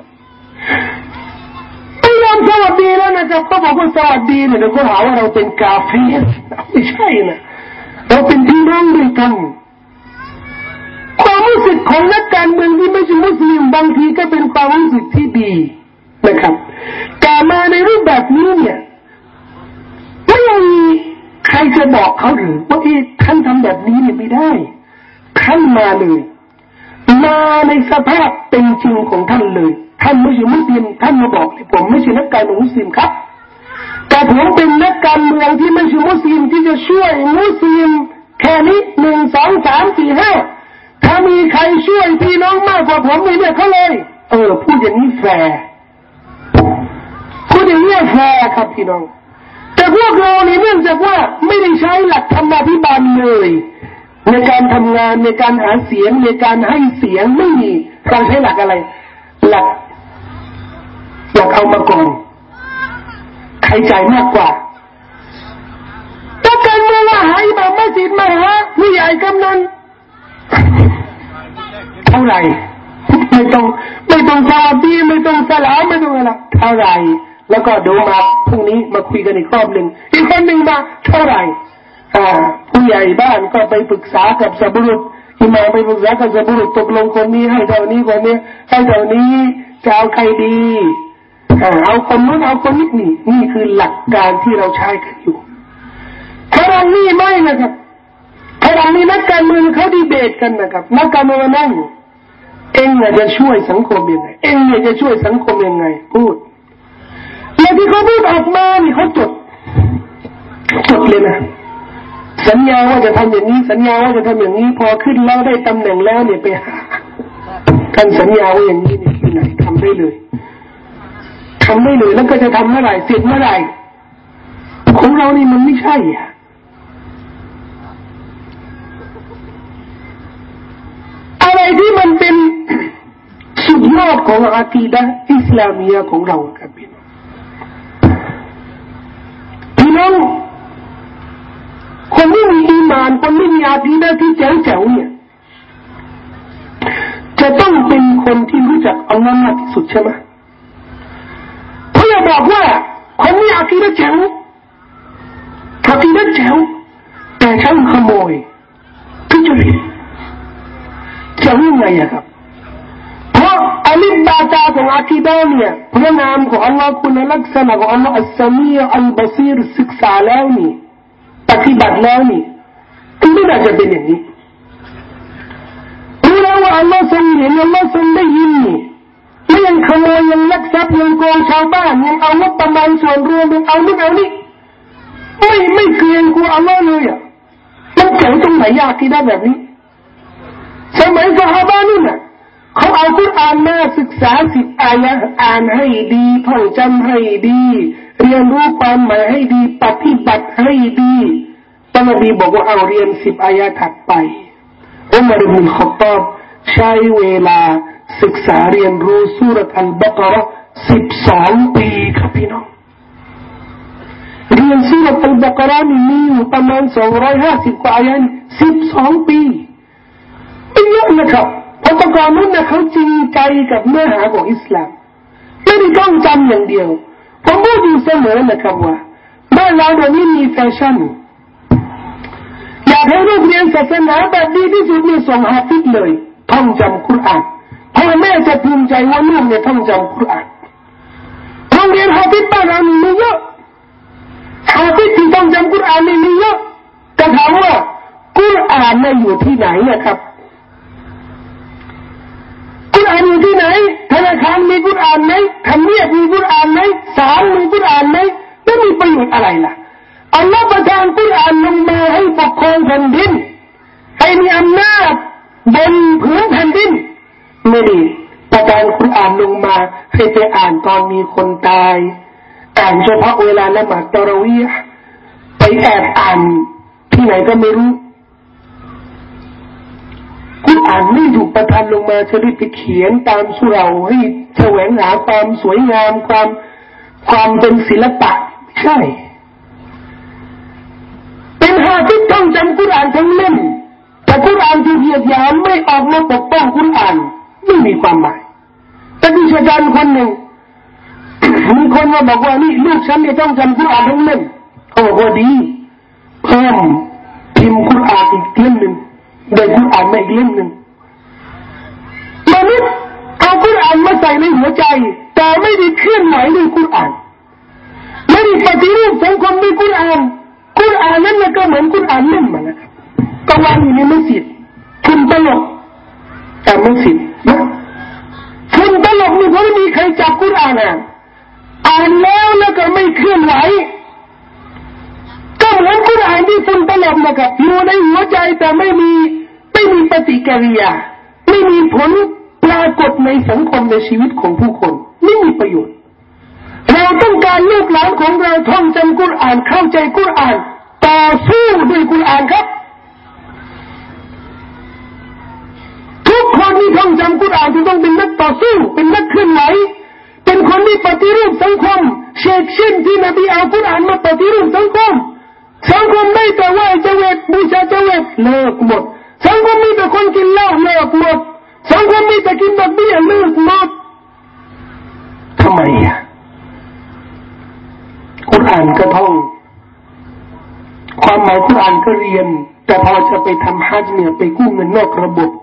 S1: ไม่ยอมสวัสดีแล้วนะครับก็บอกว่าสวัสดีเนี่ยเดี๋ยวก็หาว่าเราเป็นกาเฟรไม่ใช่นะเราเป็นพี่น้องด้วยกันความรู้สึกของนักการเมืองที่ไม่ใช่มุสลิมบางทีก็เป็นความรู้สึกที่ดีนะครับแต่มาในรูปแบบนี้เนี่ยไม่มีใครจะบอกเขาหรือว่าท่านทำแบบนี้เนี่ยไม่ได้ท่านมาเลยมาในสภาพเป็นจริงของท่านเลยท่านไม่ใช่มุสลิมท่านมาบอกเลยผมไม่ใช่นักการเมืองมุสลิมครับแต่ผมเป็นนักการเมืองที่ไม่ใช่มุสลิมที่จะช่วยมุสลิมแค่นี้1 2 3 4 5ถ้ามีใครช่วยพี่น้องมากกว่าผมเนี่ยเขาเลยพูดอย่างนี้แฟร์พูดอย่างนี้แฟร์ครับพี่น้องแต่พวกเรานี่เนื่องจากว่าไม่ได้ใช้หลักธรรมาภิบาลเลยในการทำงานในการหาเสียงในการให้เสียงไม่มีการใช้หลักอะไรหลักเอามาก่อนใครจ่ายมากกว่าถ้าการเมืองให้มามัสยิดมาฮะผู้ใหญ่กำนันเท่าไหร่ไม่ต้องสวัสดีไม่ต้องสลามไม่ต้องอะไรเท่าไหร่แล้วก็ดูมาพรุ่งนี้มาคุยกันอีกรอบหนึ่งอีกคนหนึ่งมาเท่าไหร่ผู้ใหญ่บ้านก็ไปปรึกษากับสบุรุษอิหม่ามไปปรึกษากับสบุรุษตกลงคนนี้ให้เท่านี้คนนี้ให้เท่านี้จะเอาใครดีเอาคนนู้นเอาคนนี้นี่คือหลักการที่เราใช้กันอยู่ถ้าเรานี่ไม่นะครับถ้าเรามีนักการเมืองเขาดีเบตกันนะครับนักการเมืองนั่งเองเนี่ยจะช่วยสังคมยังไงเองเนี่ยจะช่วยสังคมยังไงพูดแล้วที่เขาพูดออกมานี่เขาจดเลยนะสัญญาว่าจะทำอย่างนี้สัญญาว่าจะทำอย่างนี้พอขึ้นแล้วได้ตำแหน่งแล้วเนี่ยไปหาการสัญญาว่าอย่างนี้นี่ที่ไหนทำได้เลยแล้วก็จะทำเมื่อไหร่เสร็จเมื่อไหร่ของเรานี่มันไม่ใช่อะไรที่มันเป็นสุดยอดของอากีดะห์อิสลามียะห์ของเราครับพี่น้องคนที่มีอีหม่านคนที่มีอากีดะห์ที่แจ๋วๆเนี่ยจะต้องเป็นคนที่รู้จักอัลเลาะห์มากที่สุดใช่ไหมเขาบอกว่าคนนี้อากีดะห์แจ๋วแต่ช่างขโมยทุจริตจะยังไงครับเพราะอัลลิบาตาของอากีดะห์เนี่ยพระนามของอัลลอฮ์คุณลักษณะของอัลลอฮ์อัสซามีอัลบาซีรศึกษาแล้วนี่ปฏิบัติแล้วนี่ไม่น่าจะเป็นอย่างนี้รู้แล้วว่าอัลลอฮ์ทรงเห็นอัลลอฮ์ทรงได้ยินนี่ยังขโมยยังลักทรัพย์ยังโกงชาวบ้านยังเอางบประมาณส่วนรวมยังเอานู่นเอานี่ไม่เกรงกลัวอัลลอฮ์เลยมันเจ๋งตรงไหนยากที่ได้แบบนี้สมัยซอฮาบะห์นู่นน่ะเขาเอากุรอานมาศึกษา10 อายะห์อ่านให้ดีท่องจำให้ดีเรียนรู้ความหมายให้ดีปฏิบัติให้ดีท่านนบีบอกว่าเอาเรียน10 อายะห์ถัดไปอุมัร อิบนุล ค็อฏฏอบใช้เวลาศึกษาเรียนรู้ซูเราะห์อัลบะเกาะเราะห์12 ปีครับพี่น้องเรียนซูเราะห์อัลบะเกาะเราะห์มีอยู่ประมาณ250 กว่าอายะห์12 ปีเป็นเยอะนะครับเพราะตะกอนนู้นนะเขาจริงใจกับเนื้อหาของอิสลามไม่ได้ต้องจำอย่างเดียวผมพูดอยู่เสมอนะครับว่าบ้านเราเดี๋ยวนี้มีแฟชั่นอยากให้ลูกเรียนศาสนาแบบดีที่สุดนี่ส่งฮาฟิซเลยท่องจำกุรอานพ่อแม่จะภูมิใจว่าลูกเนี่ยท่องจำกุรอานโรงเรียนฮาฟิซบ้านเรามีเยอะฮาฟิซที่ท่องจำกุรอานมีเยอะแต่ถามว่ากุรอานเนี่ยอยู่ที่ไหนนะครับกุรอานอยู่ที่ไหนธนาคารมีกุรอานไหมทำเนียบมีกุรอานไหมศาลมีกุรอานไหมไม่มีประโยชน์อะไรล่ะอัลลอฮฺประทานกุรอานลงมาให้ปกครองแผ่นดินให้มีอำนาจบนพื้นแผ่นดินไม่ได้ประทานกุรอานลงมาให้ไปอ่านตอนมีคนตายอ่านเฉพาะเวลาละหมาดตะเราะวีห์ไปแอบอ่านที่ไหนก็ไม่รู้กุรอานไม่ถูกประทานลงมาจะได้ไปเขียนตามสุเราให้แสวงหาความสวยงามความเป็นศิลปะใช่เป็นฮาฟิซท่องจำกุรอานทั้งเล่มแต่กุรอานที่เหยียดหยามไม่ออกมาปกป้องกุรอานไม่มีความหมายแต่ดิฉันคนหนึ่งมีคนมาบอกว่านี่ลูกฉันเนี่ยต้องจำกุรอานทั้งเล่มเขาบอกว่าดีเพิ่มพิมพ์กุรอานอีกเล่มหนึ่งได้กุรอานมาอีกเล่มหนึ่งมนุษย์เอากุรอานมาใส่ในหัวใจแต่ไม่ได้เคลื่อนไหวด้วยกุรอานไม่ได้ปฏิรูปสังคมด้วยกุรอานกุรอานนั้นก็เหมือนกุรอานเล่มมันนะครับก็วางอยู่ในมัสยิดฝุ่นตลบแต่มัสยิดนะฝุ่นตลบนี่เพราะไม่มีใครจับกุรอานอ่านแล้วก็ไม่เคลื่อนไหวก็เหมือนกุรอานที่ฝุ่นตลบนะครับอยู่ในหัวใจแต่ไม่มีปฏิกิริยาไม่มีผลปรากฏในสังคมในชีวิตของผู้คนไม่มีประโยชน์เราต้องการลูกหลานของเราท่องจำกุรอานเข้าใจกุรอานต่อสู้ด้วยกุรอานครับทุกคนที่ท่องจำกุรอานจะต้องเป็นนักต่อสู้เป็นนักเคลื่อนไหวเป็นคนที่ปฏิรูปสังคมเชกชินที่นบีเอากุรอานมาปฏิรูปสังคมไม่แต่ว่าเจวิตบูชาเจวิตเลิกหมดสังคมมีแต่คนกินเหล้าเลิกหมดสังคมมีแต่กินดอกเบี้ยเลิกหมดทำไมกุรอานก็ท่องความหมายกุรอานก็เรียนแต่พอจะไปทำฮัจญ์เนี่ยไปกู้เงินนอกระบบ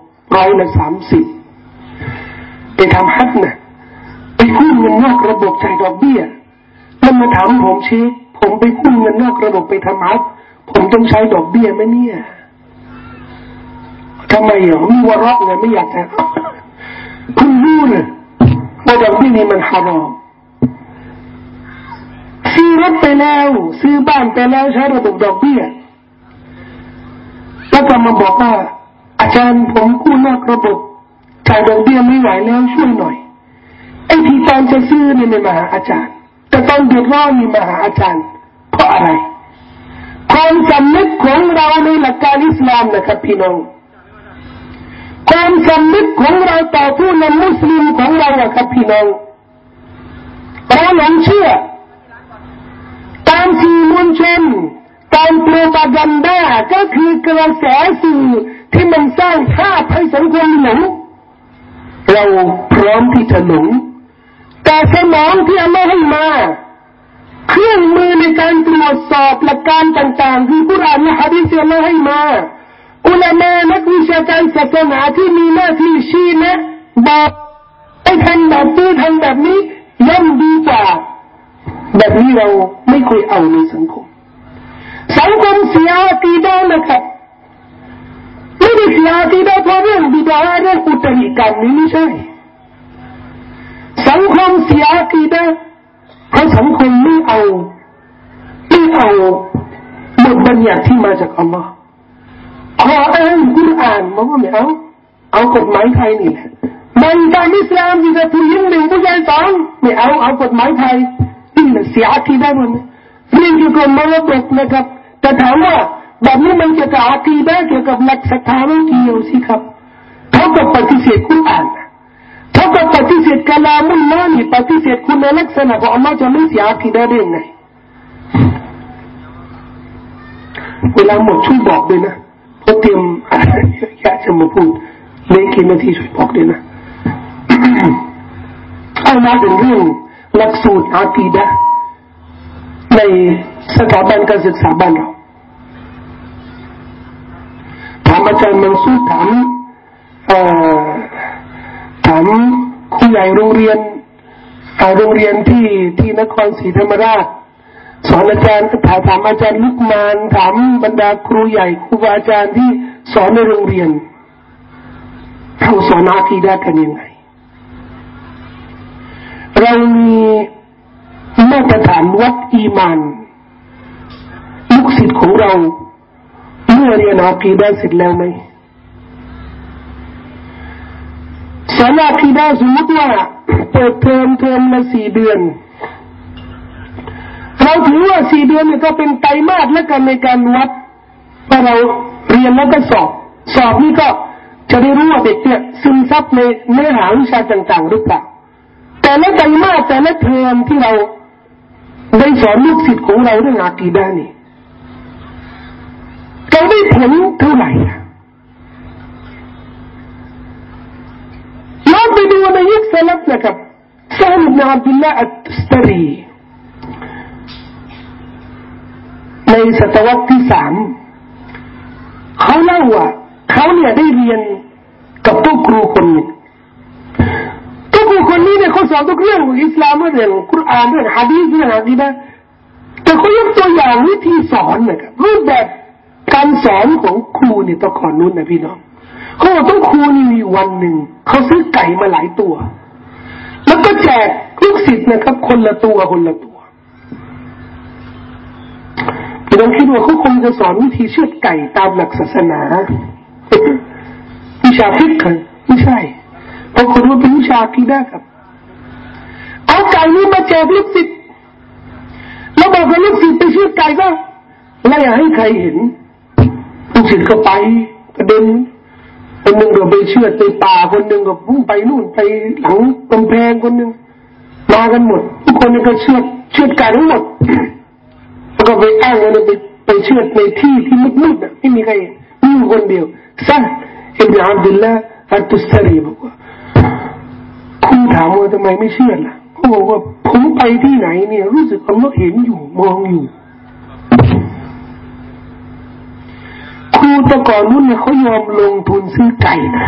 S1: 130ไปทำฮัจญ์นะไปกู้เงินนอกระบบจ่ายดอกเบี้ยแล้วมาถามผมเชคผมไปกู้เงินนอกระบบไปทำฮัจญ์ผมต้องใช้ดอกเบี้ยไหมเนี่ยทำไมมีวาระไงไม่อยากจะคุณรู้เลยว่าดอกเบี้ยนี่มันฮารอมซื้อรถไปแล้วซื้อบ้านไปแล้วใช้ระบบดอกเบี้ยแล้วก็มาบอกว่าอาจารย์ผมกู้นอกระบบจ่ายดอกเบี้ยไม่ไหวแล้วช่วยหน่อยไอ้ที่ตอนจะซื้อเนี่ยไม่มาหาอาจารย์แต่ตอนเดือดร้อนนี่มาหาอาจารย์เพราะอะไรความสำนึกของเราในหลักการอิสลามนะครับพี่น้องความสำนึกของเราต่อผู้นำมุสลิมของเราครับพี่น้องเราหลงเชื่อตามสื่อมวลชนตามโปรปากันดาก็คือกระแสสื่อที่มันสร้างภาพให้สังคมหลงเราพร้อมที่จะหลงแต่สมองที่อัลลอฮ์ให้มาเครื่องมือในการตรวจสอบหลักการต่างๆที่กุรอานและหะดีษอัลลอฮ์ให้มาอุลามะนักวิชาการศาสนาที่มีหน้าที่ชี้แนะบอกให้ทำแบบนี้ทำแบบนี้ย่อมดีกว่าแบบนี้เราไม่เคยเอาในสังคมเสียอากีดะห์นะครับไม่ได้เสียอากีดะห์เพราะเรื่องบิดาเรื่องอุตริกรรมนี้ไม่ใช่สังคมเสียอากีดะห์เพราะสังคมไม่เอาบทบัญญัติที่มาจากอัลลอฮ์ขออ้างกุรอานบอกว่าไม่เอากฎหมายไทยนี่แหละมันตามอิสลามที่จะผู้หญิง1ผู้ชาย2ไม่เอากฎหมายไทยนี่แหละเสียอากีดะห์มันเรื่องเกี่ยวกับมรดกนะครับแต่ถามว่าแบบนี้มันจะกับอากีดะห์เกี่ยวกับหลักศรัทธาไม่เกี่ยวสิครับเท่ากับปฏิเสธกุรอานเท่ากับปฏิเสธกะลามุลลอฮ์นี่ปฏิเสธคุณลักษณะของอัลลอฮ์จะไม่เสียอากีดะห์ได้ยังไงเวลาหมดช่วยบอกด้วยนะเพราะเตรียมอะไรอยากจะมาพูดเลขกี่นาทีช่วยบอกด้วยนะเอามาถึงเรื่องหลักสูตรอากีดะห์ในสถาบันการศึกษาบ้านเราถามอาจารย์มังสูรถามครูใหญ่โรงเรียนที่นครศรีธรรมราชสอนอาจารย์ถามอาจารย์ลุกมานถามบรรดาครูใหญ่ครูบาอาจารย์ที่สอนในโรงเรียนเขาสอนอาคีดะห์กันยังไงเรามีมาตรฐานวัดอีมานลูกศิษย์ของเราเมื่อเรียนอาคีดะห์เสร็จแล้วไหมสอนอาคีดะห์สมมติว่าเปิดเทอมละ4 เดือนเราถือว่า4 เดือนเนี่ยก็เป็นไตรมาสแล้วกันในการวัดว่าเราเรียนแล้วก็สอบนี่ก็จะได้รู้ว่าเด็กเนี่ยซึมซับในเนื้อหาวิชาต่างๆหรือเปล่าแต่ละไตรมาสแต่ละเทอมที่เราได้สอนลูกศิษย์ของเราเรื่องอากีดะห์นี่เราได้ผลเท่าไหร่ย้อนไปดูในยุคสลับนะครับซาห์ล อิบนุ อับดุลลาห์อัตตุสตารีในศตวรรษที่ 3เขาเล่าว่าเขาเนี่ยได้เรียนกับตัวครูคนหนึ่งตัวครูคนนี้เนี่ยเขาสอนทุกเรื่องของอิสลามเรื่องกุรอานเรื่องหะดีษเรื่องอะกีดะห์แต่เขายกตัวอย่างวิธีสอนนะครับรูปแบบการสอนของครูเนี่ยตะก่อนนู้นนะพี่น้องเขาบอกต้องครูนี่มีวันหนึ่งเขาซื้อไก่มาหลายตัวแล้วก็แจกลูกศิษย์นะครับคนละตัวพี่น้องคิดว่าเขาคงจะสอนวิธีเชือดไก่ตามหลักศาสนาวิชาฟิกห์ไม่ใช่เพราะคนว่าเป็นวิชาอะกีดะห์ครับเอาไก่นี้มาแจกลูกศิษย์แล้วบอกกับลูกศิษย์ไปเชือดไก่ก็ไม่อยากให้ใครเห็นลูกศิษย์ก็ไปกระเด็นคนหนึ่งก็ไปเชือดไปป่าคนหนึ่งก็พุ่งไปนู่นไปหลังกำแพงคนหนึ่งมากันหมดทุกคนนี่ก็เชือดไก่ทั้งหมดแล้วก็ไปอ้างว่าไปเชือดในที่มืดๆไม่มีใครมีอยู่คนเดียวซะห์ล อิบนุ อับดุลลาห์อัตตุสตารีบอกว่าคุณถามว่าทำไมไม่เชื่อล่ะเขาบอกว่าผมไปที่ไหนเนี่ยรู้สึกอัลเลาะห์เห็นอยู่มองอยู่ครูตะก่อนนู้นเนี่ยเขายอมลงทุนซื้อไก่นะ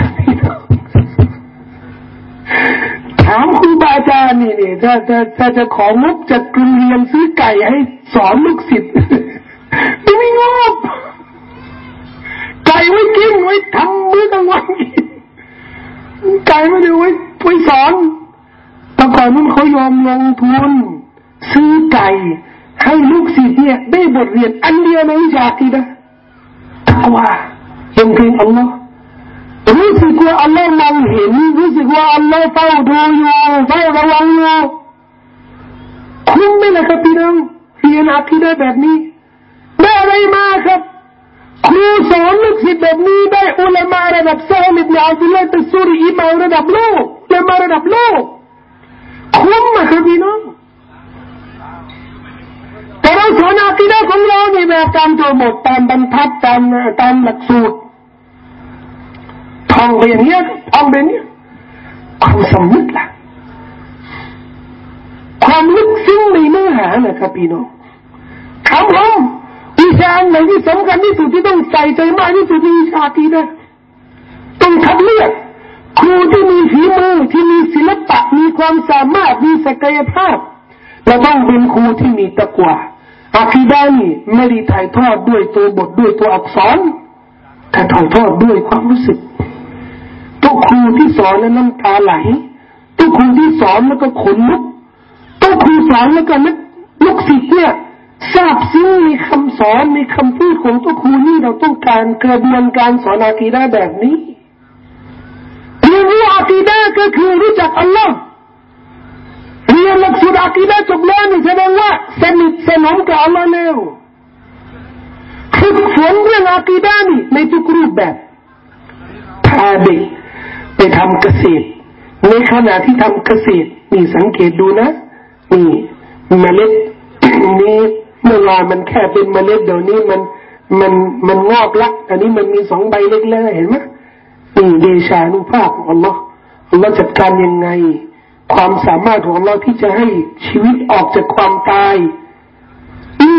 S1: ถามครูบาอาจารย์นี่เนี่ยถ้าจะของบจากโรงเรียนซื้อไก่ให้สอนลูกศิษย์ไม่มีงบไก่ไว้กินไว้ทำมื้อกลางวันกินไก่ไม่ได้ไว้สอนแต่ก่อนนู้นเขายอมลงทุนซื้อไก่ให้ลูกศิษย์เนี่ยได้บทเรียนอันเดียวในวิชาอะกีดะห์ว่ายังเกรงอัลลอฮ์รู้สึกว่าอัลลอฮ์มองเห็นรู้สึกว่าอัลลอฮ์เฝ้าดูอยู่เฝ้าระวังอยู่คุ้มไหมล่ะครับพี่น้องเรียนอะกีดะห์แบบนี้ได้อะไรมาครับครูสอนลูกศิษย์แบบนี้ได้อุลามะระดับซาห์ล อิบนุ อับดุลลาห์ อัตตุสตารีอิหม่ามระดับโลกอุลามะระดับโลกคุ้มไหมครับพี่น้องแต่เราสอนอะกีดะห์ของเราในแบบตามตัวบทตามบรรทัดตามหลักสูตรท่องไปอย่างนี้ท่องไปนี้ความสำนึกล่ะความลึกซึ้งในเนื้อหานะครับพี่น้องถามผมวิชาไหนที่สำคัญที่สุดที่ต้องใส่ใจมากที่สุดในวิชาอะกีดะห์ต้องคัดเลือกครูที่มีฝีมือที่มีศิลปะมีความสามารถมีศักยภาพและต้องเป็นครูที่มีตักวาอะกีดะห์นี่ไม่ได้ถ่ายทอดด้วยตัวบทด้วยตัวอักษรแต่ถ่ายทอดด้วยความรู้สึกตัวครูที่สอนแล้วน้ำตาไหลตัวครูที่สอนแล้วก็ขนลุกตัวครูสอนแล้วก็ลูกศิษย์เนี่ยทราบซึ้งในคำสอนในคำพูดของตัวครูนี่เราต้องการกระบวนการสอนอะกีดะห์แบบนี้เรียนรู้อะกีดะห์ก็คือรู้จักอัลลอฮ์เรียนหลักสูตรอะกีดะห์จบแล้วนี่แสดงว่าสนิทสนมกับอัลลอฮ์แล้วฝึกฝนเรื่องอะกีดะห์นี่ในทุกรูปแบบพาเด็กไปทำเกษตรในขณะที่ทำเกษตรนี่สังเกตดูนะนี่เมล็ดนี่เมื่อวานมันแค่เป็นเมล็ดเดี๋ยวนี้มันงอกละอันนี้มันมี2 ใบเล็กๆเห็นไหมนี่เดชานุภาพของอัลลอฮ์จัดการยังไงความสามารถของอัลลอฮ์ที่จะให้ชีวิตออกจากความตาย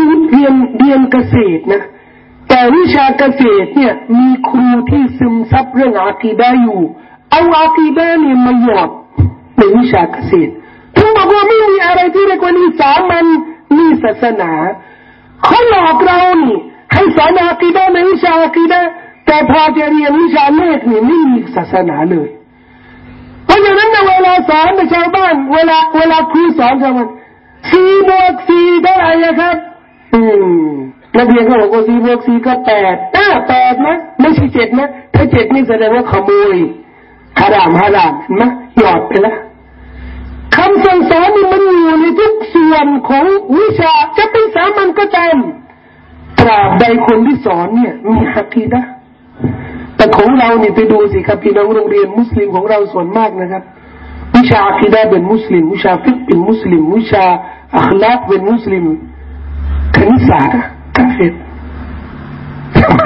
S1: เรียนเกษตรนะแต่วิชาเกษตรเนี่ยมีครูที่ซึมซับเรื่องอากีดะห์อยู่เอาอากีดะห์เนี่ยมาหยอดในวิชาเกษตรถึงบอกว่าไม่มีอะไรที่เรียกว่านี่สามัญนี่ศาสนาเขาหลอกเรานี่ให้สอนอากีดะห์ในวิชาอากีดะห์แต่พอจะเรียนวิชาเลขนี่ไม่มีศาสนาเลยเพราะฉะนั้นเวลาสอนชาวบ้านเวลาครูสอนชาวบ้าน4 บวก 4ได้อะไรครับนักเรียนก็บอกว่า4 บวก 4ก็8 8นะไม่ใช่7นะถ้า7นี่แสดงว่าขโมยฮารามเห็นไหมหยอดไปแล้วคำสั่งสอนนี่มันอยู่ในทุกส่วนของวิชาจะเป็นสามัญก็ตามตราบใดคนที่สอนเนี่ยมีอะกีดะห์แต่ของเราเนี่ยไปดูสิครับพี่น้องโรงเรียนมุสลิมของเราส่วนมากนะครับวิชาอะกีดะห์เป็นมุสลิมวิชาฟิกห์เป็นมุสลิมวิชาอัคลากเป็นมุสลิมคณิตศาสตร์กาเฟรทำไม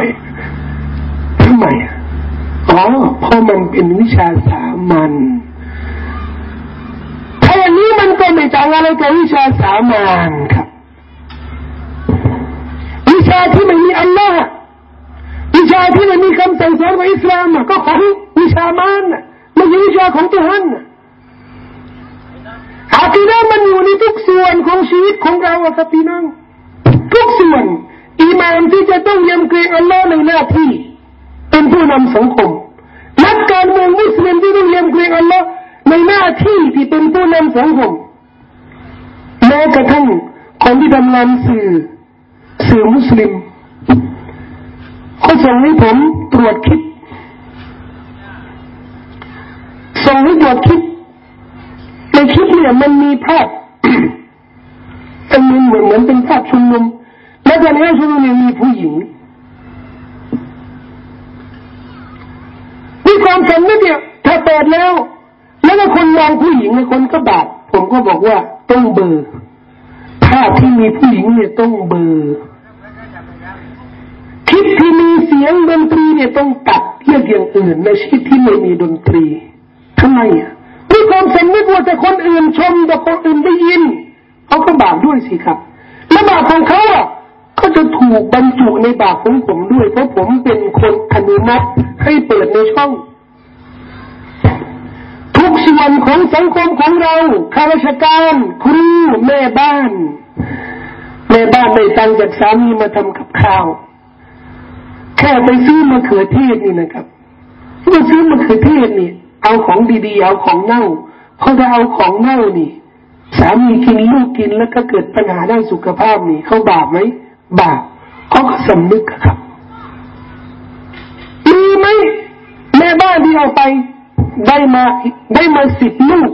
S1: เพราะมันเป็นวิชาสามัญถ้าอย่างนี้มันก็ไม่ต่างอะไรกับวิชาสามัญครับวิชาที่ไม่มีอัลลอฮ์วิชาที่ไม่มีคำสั่งสอนของอิสลามก็ของวิชามารไม่ใช่วิชาของตุฮันอะกีดะห์มันอยู่ในทุกส่วนของชีวิตของเราครับพี่น้องทุกส่วนอิหม่ามที่จะต้องยำเกรงอัลลอฮ์ในหน้าที่เป็นผู้นำสังคมนักการเมืองมุสลิมที่ต้องยำเกรงอัลลอฮ์ในหน้าที่ที่เป็นผู้นำสังคมแม้กระทั่งคนที่ทำงานสื่อมุสลิมเขาส่งให้ผมตรวจคลิปในคลิปเนี่ยมันมีภาพเหมือนเป็นภาพชุมนุมและในงานชุมนุมมีผู้หญิงมีความสำนึกเนี่ยถ้าเปิดแล้วก็คนมองผู้หญิงคนก็บาปผมก็บอกว่าต้องเบอร์ภาพที่มีผู้หญิงเนี่ยต้องเบอร์คลิปที่มีเสียงดนตรีเนี่ยต้องตัดเลือกอย่างอื่นในคลิปที่ไม่มีดนตรีทำไมมีความสำนึกว่าแต่คนอื่นชมแต่คนอื่นได้ยินเขาก็บาปด้วยสิครับและบาปของเขาก็จะถูกบรรจุในบาปของผมด้วยเพราะผมเป็นคนอนุมัติให้เปิดในช่องทุกส่วนของสังคมของเราข้าราชการครูแม่บ้านได้ตังค์จากสามีมาทำกับข้าวแค่ไปซื้อมะเขือเทศนี่นะครับมาซื้อมะเขือเทศนี่เอาของดีๆเอาของเน่าพอจะเอาของเน่านี่สามีกินลูกกินแล้วก็เกิดปัญหาด้านสุขภาพนี่เขาบาปไหมบาปเขาก็สำนึกครับมีไหมแม่บ้านที่เอาไปได้มา10 ลูก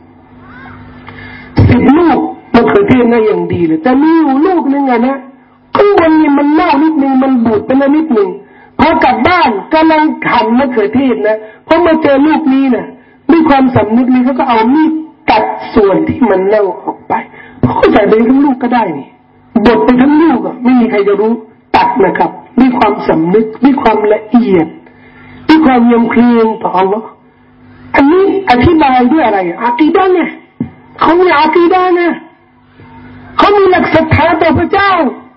S1: มะเขือเทศน่ะอย่างดีเลยแต่มีอยู่ลูกนึงนะข้างบนนี่มันเน่านิดนึงมันบูดไปแล้วนิดนึงพอกลับบ้านกำลังหั่นมะเขือเทศนะพอมาเจอลูกนี้นะด้วยความสำนึกนี้เขาก็เอามีดตัดส่วนที่มันเน่าออกไปเขาก็ใส่ไปทั้งลูกก็ได้นี่บดไปทั้งลูกไม่มีใครจะรู้ตัดนะครับด้วยความสำนึกด้วยความละเอียดด้วยความยำเกรงต่ออัลลอฮ์อันนี้อธิบายด้วยอะไรอะกีดะห์เนี่ยเขามีอะกีดะห์นะเขามีหลักศรัทธาต่อพระเจ้า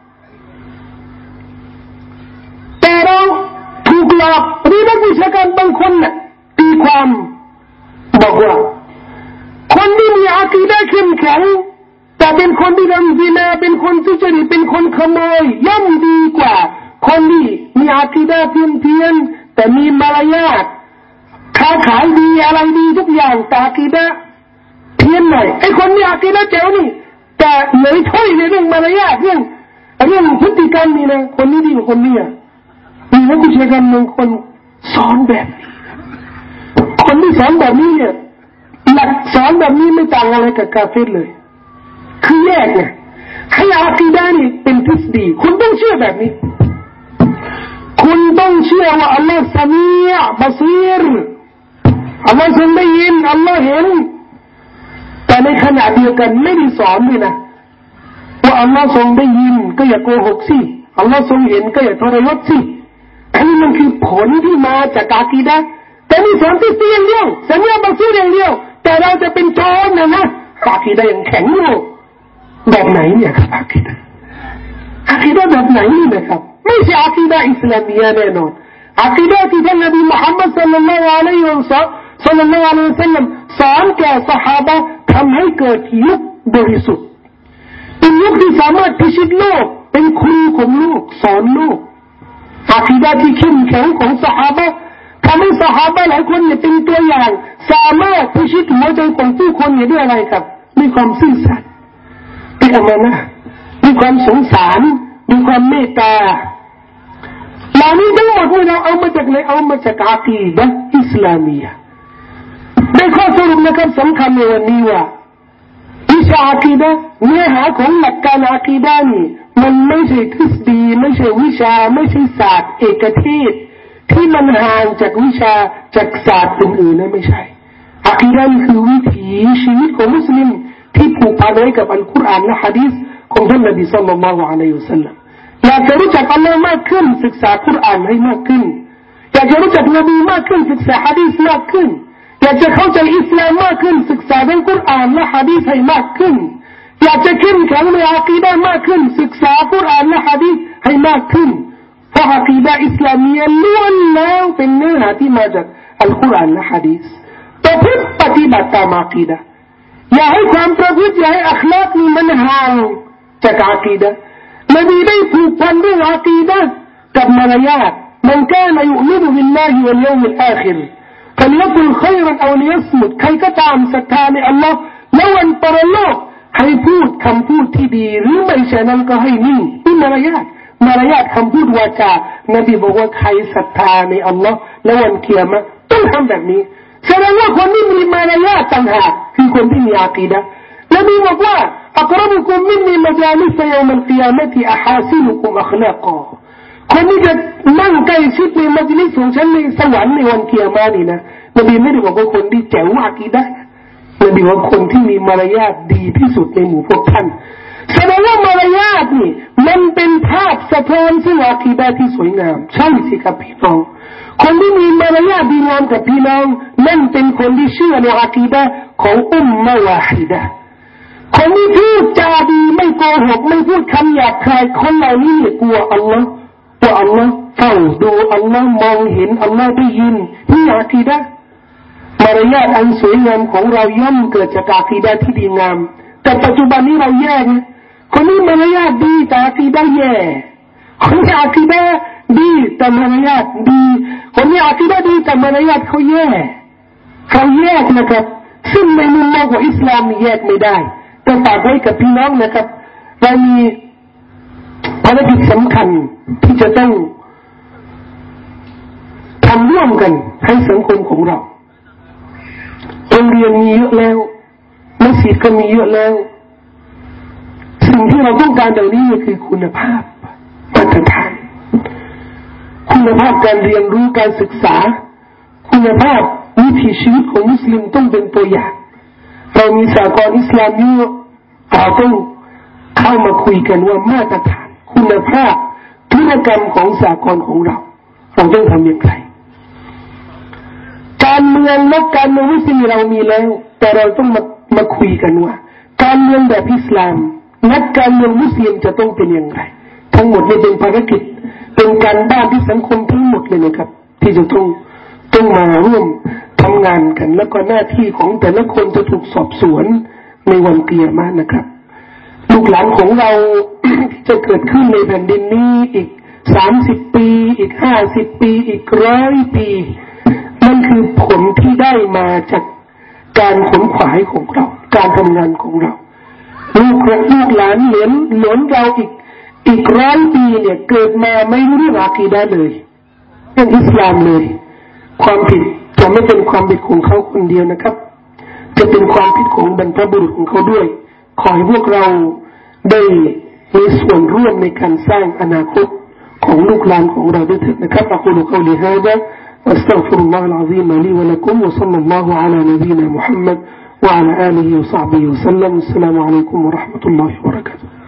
S1: แต่เราถูกหลอกหรือนักวิชาการบางคนน่ะตีความบอกว่าคนที่มีอะกีดะห์เข้มแข็งแต่เป็นคนที่ทำซินาเป็นคนทุจริตเป็นคนขโมยย่อมดีกว่าคนที่มีอะกีดะห์เพี้ยนแต่มีมารยาทค้าขายดีอะไรดีทุกอย่างแต่อะกีดะห์เพี้ยนหน่อยไอ้คนมีอะกีดะห์เจ๋วนี่แต่เลยถ้อยในเรื่องมารยาทเรื่องพฤติกรรมนี่นะคนนี้ดีกว่าคนนี้มีนักวิชาการบางคนสอนแบบนี้คนที่สอนแบบนี้เนี่ยหลักสอนแบบนี้ไม่ต่างอะไรกับกาเฟรเลยคือแยกไงให้อะกีดะห์นี่เป็นทฤษฎีคุณต้องเชื่อแบบนี้คุณต้องเชื่อว่าอัลลอฮ์ซะมีอ์บะซีรอัลลอฮ์ทรงได้ยินอัลลอฮ์เห็นแต่ในขณะเดียวกันไม่ได้สอนด้วยนะว่าอัลลอฮ์ทรงได้ยินก็อย่าโกหกสิอัลลอฮ์ทรงเห็นก็อย่าทรยศสิอันนี้มันคือผลที่มาจากอะกีดะห์แต่นี่สอนทฤษฎีอย่างเดียวสัญญาบะซีรอย่างเดียวแต่เราจะเป็นโจรนะอะกีดะห์อย่างแข็งอยู่แบบไหนเนี่ยครับอะกีดะห์อะกีดะห์แบบไหนนะครับไม่ใช่อะกีดะห์อิสลามียะห์แน่นอนอะกีดะห์ที่ท่านนบีมุฮัมมัดศ็อลลัลลอฮุอะลัยฮิวะซัลลัมสอนแก่ซอฮาบะห์ทำให้เกิดยุคบริสุทธิ์เป็นยุคที่สามารถพิชิตโลกเป็นครูของโลกสอนโลกอะกีดะห์ที่เข้มแข็งของซอฮาบะห์ทำให้ซอฮาบะห์หลายคนเนี่ยเป็นตัวอย่างสามารถพิชิตหัวใจของผู้คนเนี่ยด้วยอะไรครับด้วยความซื่อสัตย์ด้วยอามานะห์ด้วยความสงสารด้วยความเมตตาเหล่านี้ทั้งหมดเราเอามาจากไหนเอามาจากอะกีดะห์อิสลามียะห์ได้ข้อสรุปนะครับสำคัญในวันนี้ว่าวิชาอะกีดะห์เนื้อหาของหลักการอะกีดะห์นี่มันไม่ใช่ทฤษฎีไม่ใช่วิชาไม่ใช่ศาสตร์เอกเทศที่มันห่างจากวิชาจากศาสตร์อื่นๆนั่นไม่ใช่อะกีดะห์นี่คือวิถีชีวิตของมุสลิมที่ผูกพันไว้กับอัลกุรอานและหะดีษของท่านนบีศ็อลลัลลอฮุอะลัยฮิวะซัลลัมอยากจะรู้จักอัลลอฮ์มากขึ้นศึกษากุรอานให้มากขึ้นอยากจะรู้จักนบีมากขึ้นศึกษาหะดีษมากขึ้นอยากจะเข้าใจอิสลามมากขึ้นศึกษาทั้งกุรอานและหะดีษให้มากขึ้นอยากจะเข้มแข็งในอะกีดะห์มากขึ้นศึกษากุรอานและหะดีษให้มากขึ้นเพราะอะกีดะห์อิสลามียะห์ล้วนแล้วเป็นเนื้อหาที่มาจากอัลกุรอานและหะดีษประพฤติปฏิบัติตามอะกีดะห์อย่าให้ความประพฤติอย่าให้อัคลากนี้มันห่างจากอะกีดะห์นบีได้ผูกพันด้วยอะกีดะห์กับมารยาทมันกานะยุมินุบิลลาฮิวัลยอมิลอาคิรفليقل خيرا أو ليصمت ใครก็ตามศรัทธาในอัลลอฮ์และวันปรโลกให้พูดคำพูดที่ดีหรือไม่เช่นนั้นก็ให้นิ่งนี่มารยาทคำพูดวาจานบีบอกว่าใครศรัทธาในอัลลอฮ์และวันกิยามะห์ต้องทำแบบนี้แสดงว่าคนที่มีมารยาทต่างหากคือคนที่มีอะกีดะห์นบีบอกว่าอักรบุกุมมินนีมะจาลิสยอมัลกิยามะฮ์อะฮาซินุกุมอัคลากอคนที่จะนั่งใกล้ชิดในมัจลิสของฉันในสวรรค์ในวันกิยามะห์นี่นะนบีไม่ได้บอกว่าคนที่แจ๋วอะกีดะห์นบีว่าคนที่มีมารยาทดีที่สุดในหมู่พวกท่านแสดงว่ามารยาทนี่มันเป็นภาพสะท้อนซึ่งอะกีดะห์ที่สวยงามใช่สิครับพี่น้องคนที่มีมารยาทดีงามกับพี่น้องนั่นเป็นคนที่เชื่อในอะกีดะห์ของอุมมะวาฮิดะห์คนที่พูดจาดีไม่โกหกไม่พูดคำหยาบคายคนเหล่านี้กลัวอัลลอฮ์ว่าอัลลอฮ์เฝ้าดูอัลลอฮ์มองเห็นอัลลอฮ์ได้ยินนี่อะกีดะห์มารยาทอันสวยงามของเราย่อมเกิดจากอะกีดะห์ที่ดีงามแต่ปัจจุบันนี้เราแย่นะคนนี้มารยาทดีแต่อะกีดะห์แย่คนนี้อะกีดะห์ดีแต่มารยาทดีคนนี้อะกีดะห์ดีแต่มารยาทเขาแย่นะครับซึ่งในมุมมองของอิสลามแยกไม่ได้ต้องฝากไว้กับพี่น้องนะครับเรามีภารกิจสำคัญที่จะต้องทำร่วมกันให้สังคมของเราโรงเรียนมีเยอะแล้วมัสยิดก็มีเยอะแล้วสิ่งที่เราต้องการเดี๋ยวนี้คือคุณภาพมาตรฐานคุณภาพการเรียนรู้การศึกษาคุณภาพวิถีชีวิตของมุสลิมต้องเป็นตัวอย่างเรามีสากลอิสลามเยอะเราต้องเข้ามาคุยกันว่ามาตรฐานคุณภาพธุรกรรมของสากลของเราต้องทำอย่างไรการเมืองและการเมืองมุสลิมเรามีแล้วแต่เราต้องมาคุยกันว่าการเมืองแบบอิสลามนักการเมืองมุสลิมจะต้องเป็นอย่างไรทั้งหมดนี้เป็นภารกิจเป็นการบ้านที่สังคมทั้งหมดเลยนะครับที่จะต้องมาร่วมทำงานกันแล้วก็หน้าที่ของแต่ละคนจะถูกสอบสวนในวันกิยามะห์นะครับลูกหลานของเรา ที่จะเกิดขึ้นในแผ่นดินนี้อีก30 ปีอีก50 ปีอีก100 ปีนั่นคือผลที่ได้มาจากการขนขวายของเราการทำงานของเราลูกหลานเหลนเราอีก100 ปีเนี่ยเกิดมาไม่รู้เรื่องอะกีดะห์เลยเรื่องอิสลามเลยความผิดจะไม่เป็นความผิดของเขาคนเดียวนะครับจะเป็นความผิดของบรรพบุรุษของเขาด้วยขอให้พวกเราได้มีส่วนร่วมในการสร้างอนาคตของลูกหลานของเราด้วยเถิดนะครับอักูลุกอลิฮาซาอัสตัฆฟิรุลลอฮุลอะซีมลีวะละกุมวะศ็อลลัลลอฮุอะลานะบีนะมุฮัมมัดวะอะลาอาลิฮิวะศอฮบิฮิวะซัลลัมอัสสลามุอะลัยกุมวะเราะห์มะตุลลอฮิวะบะเราะกาตุฮ์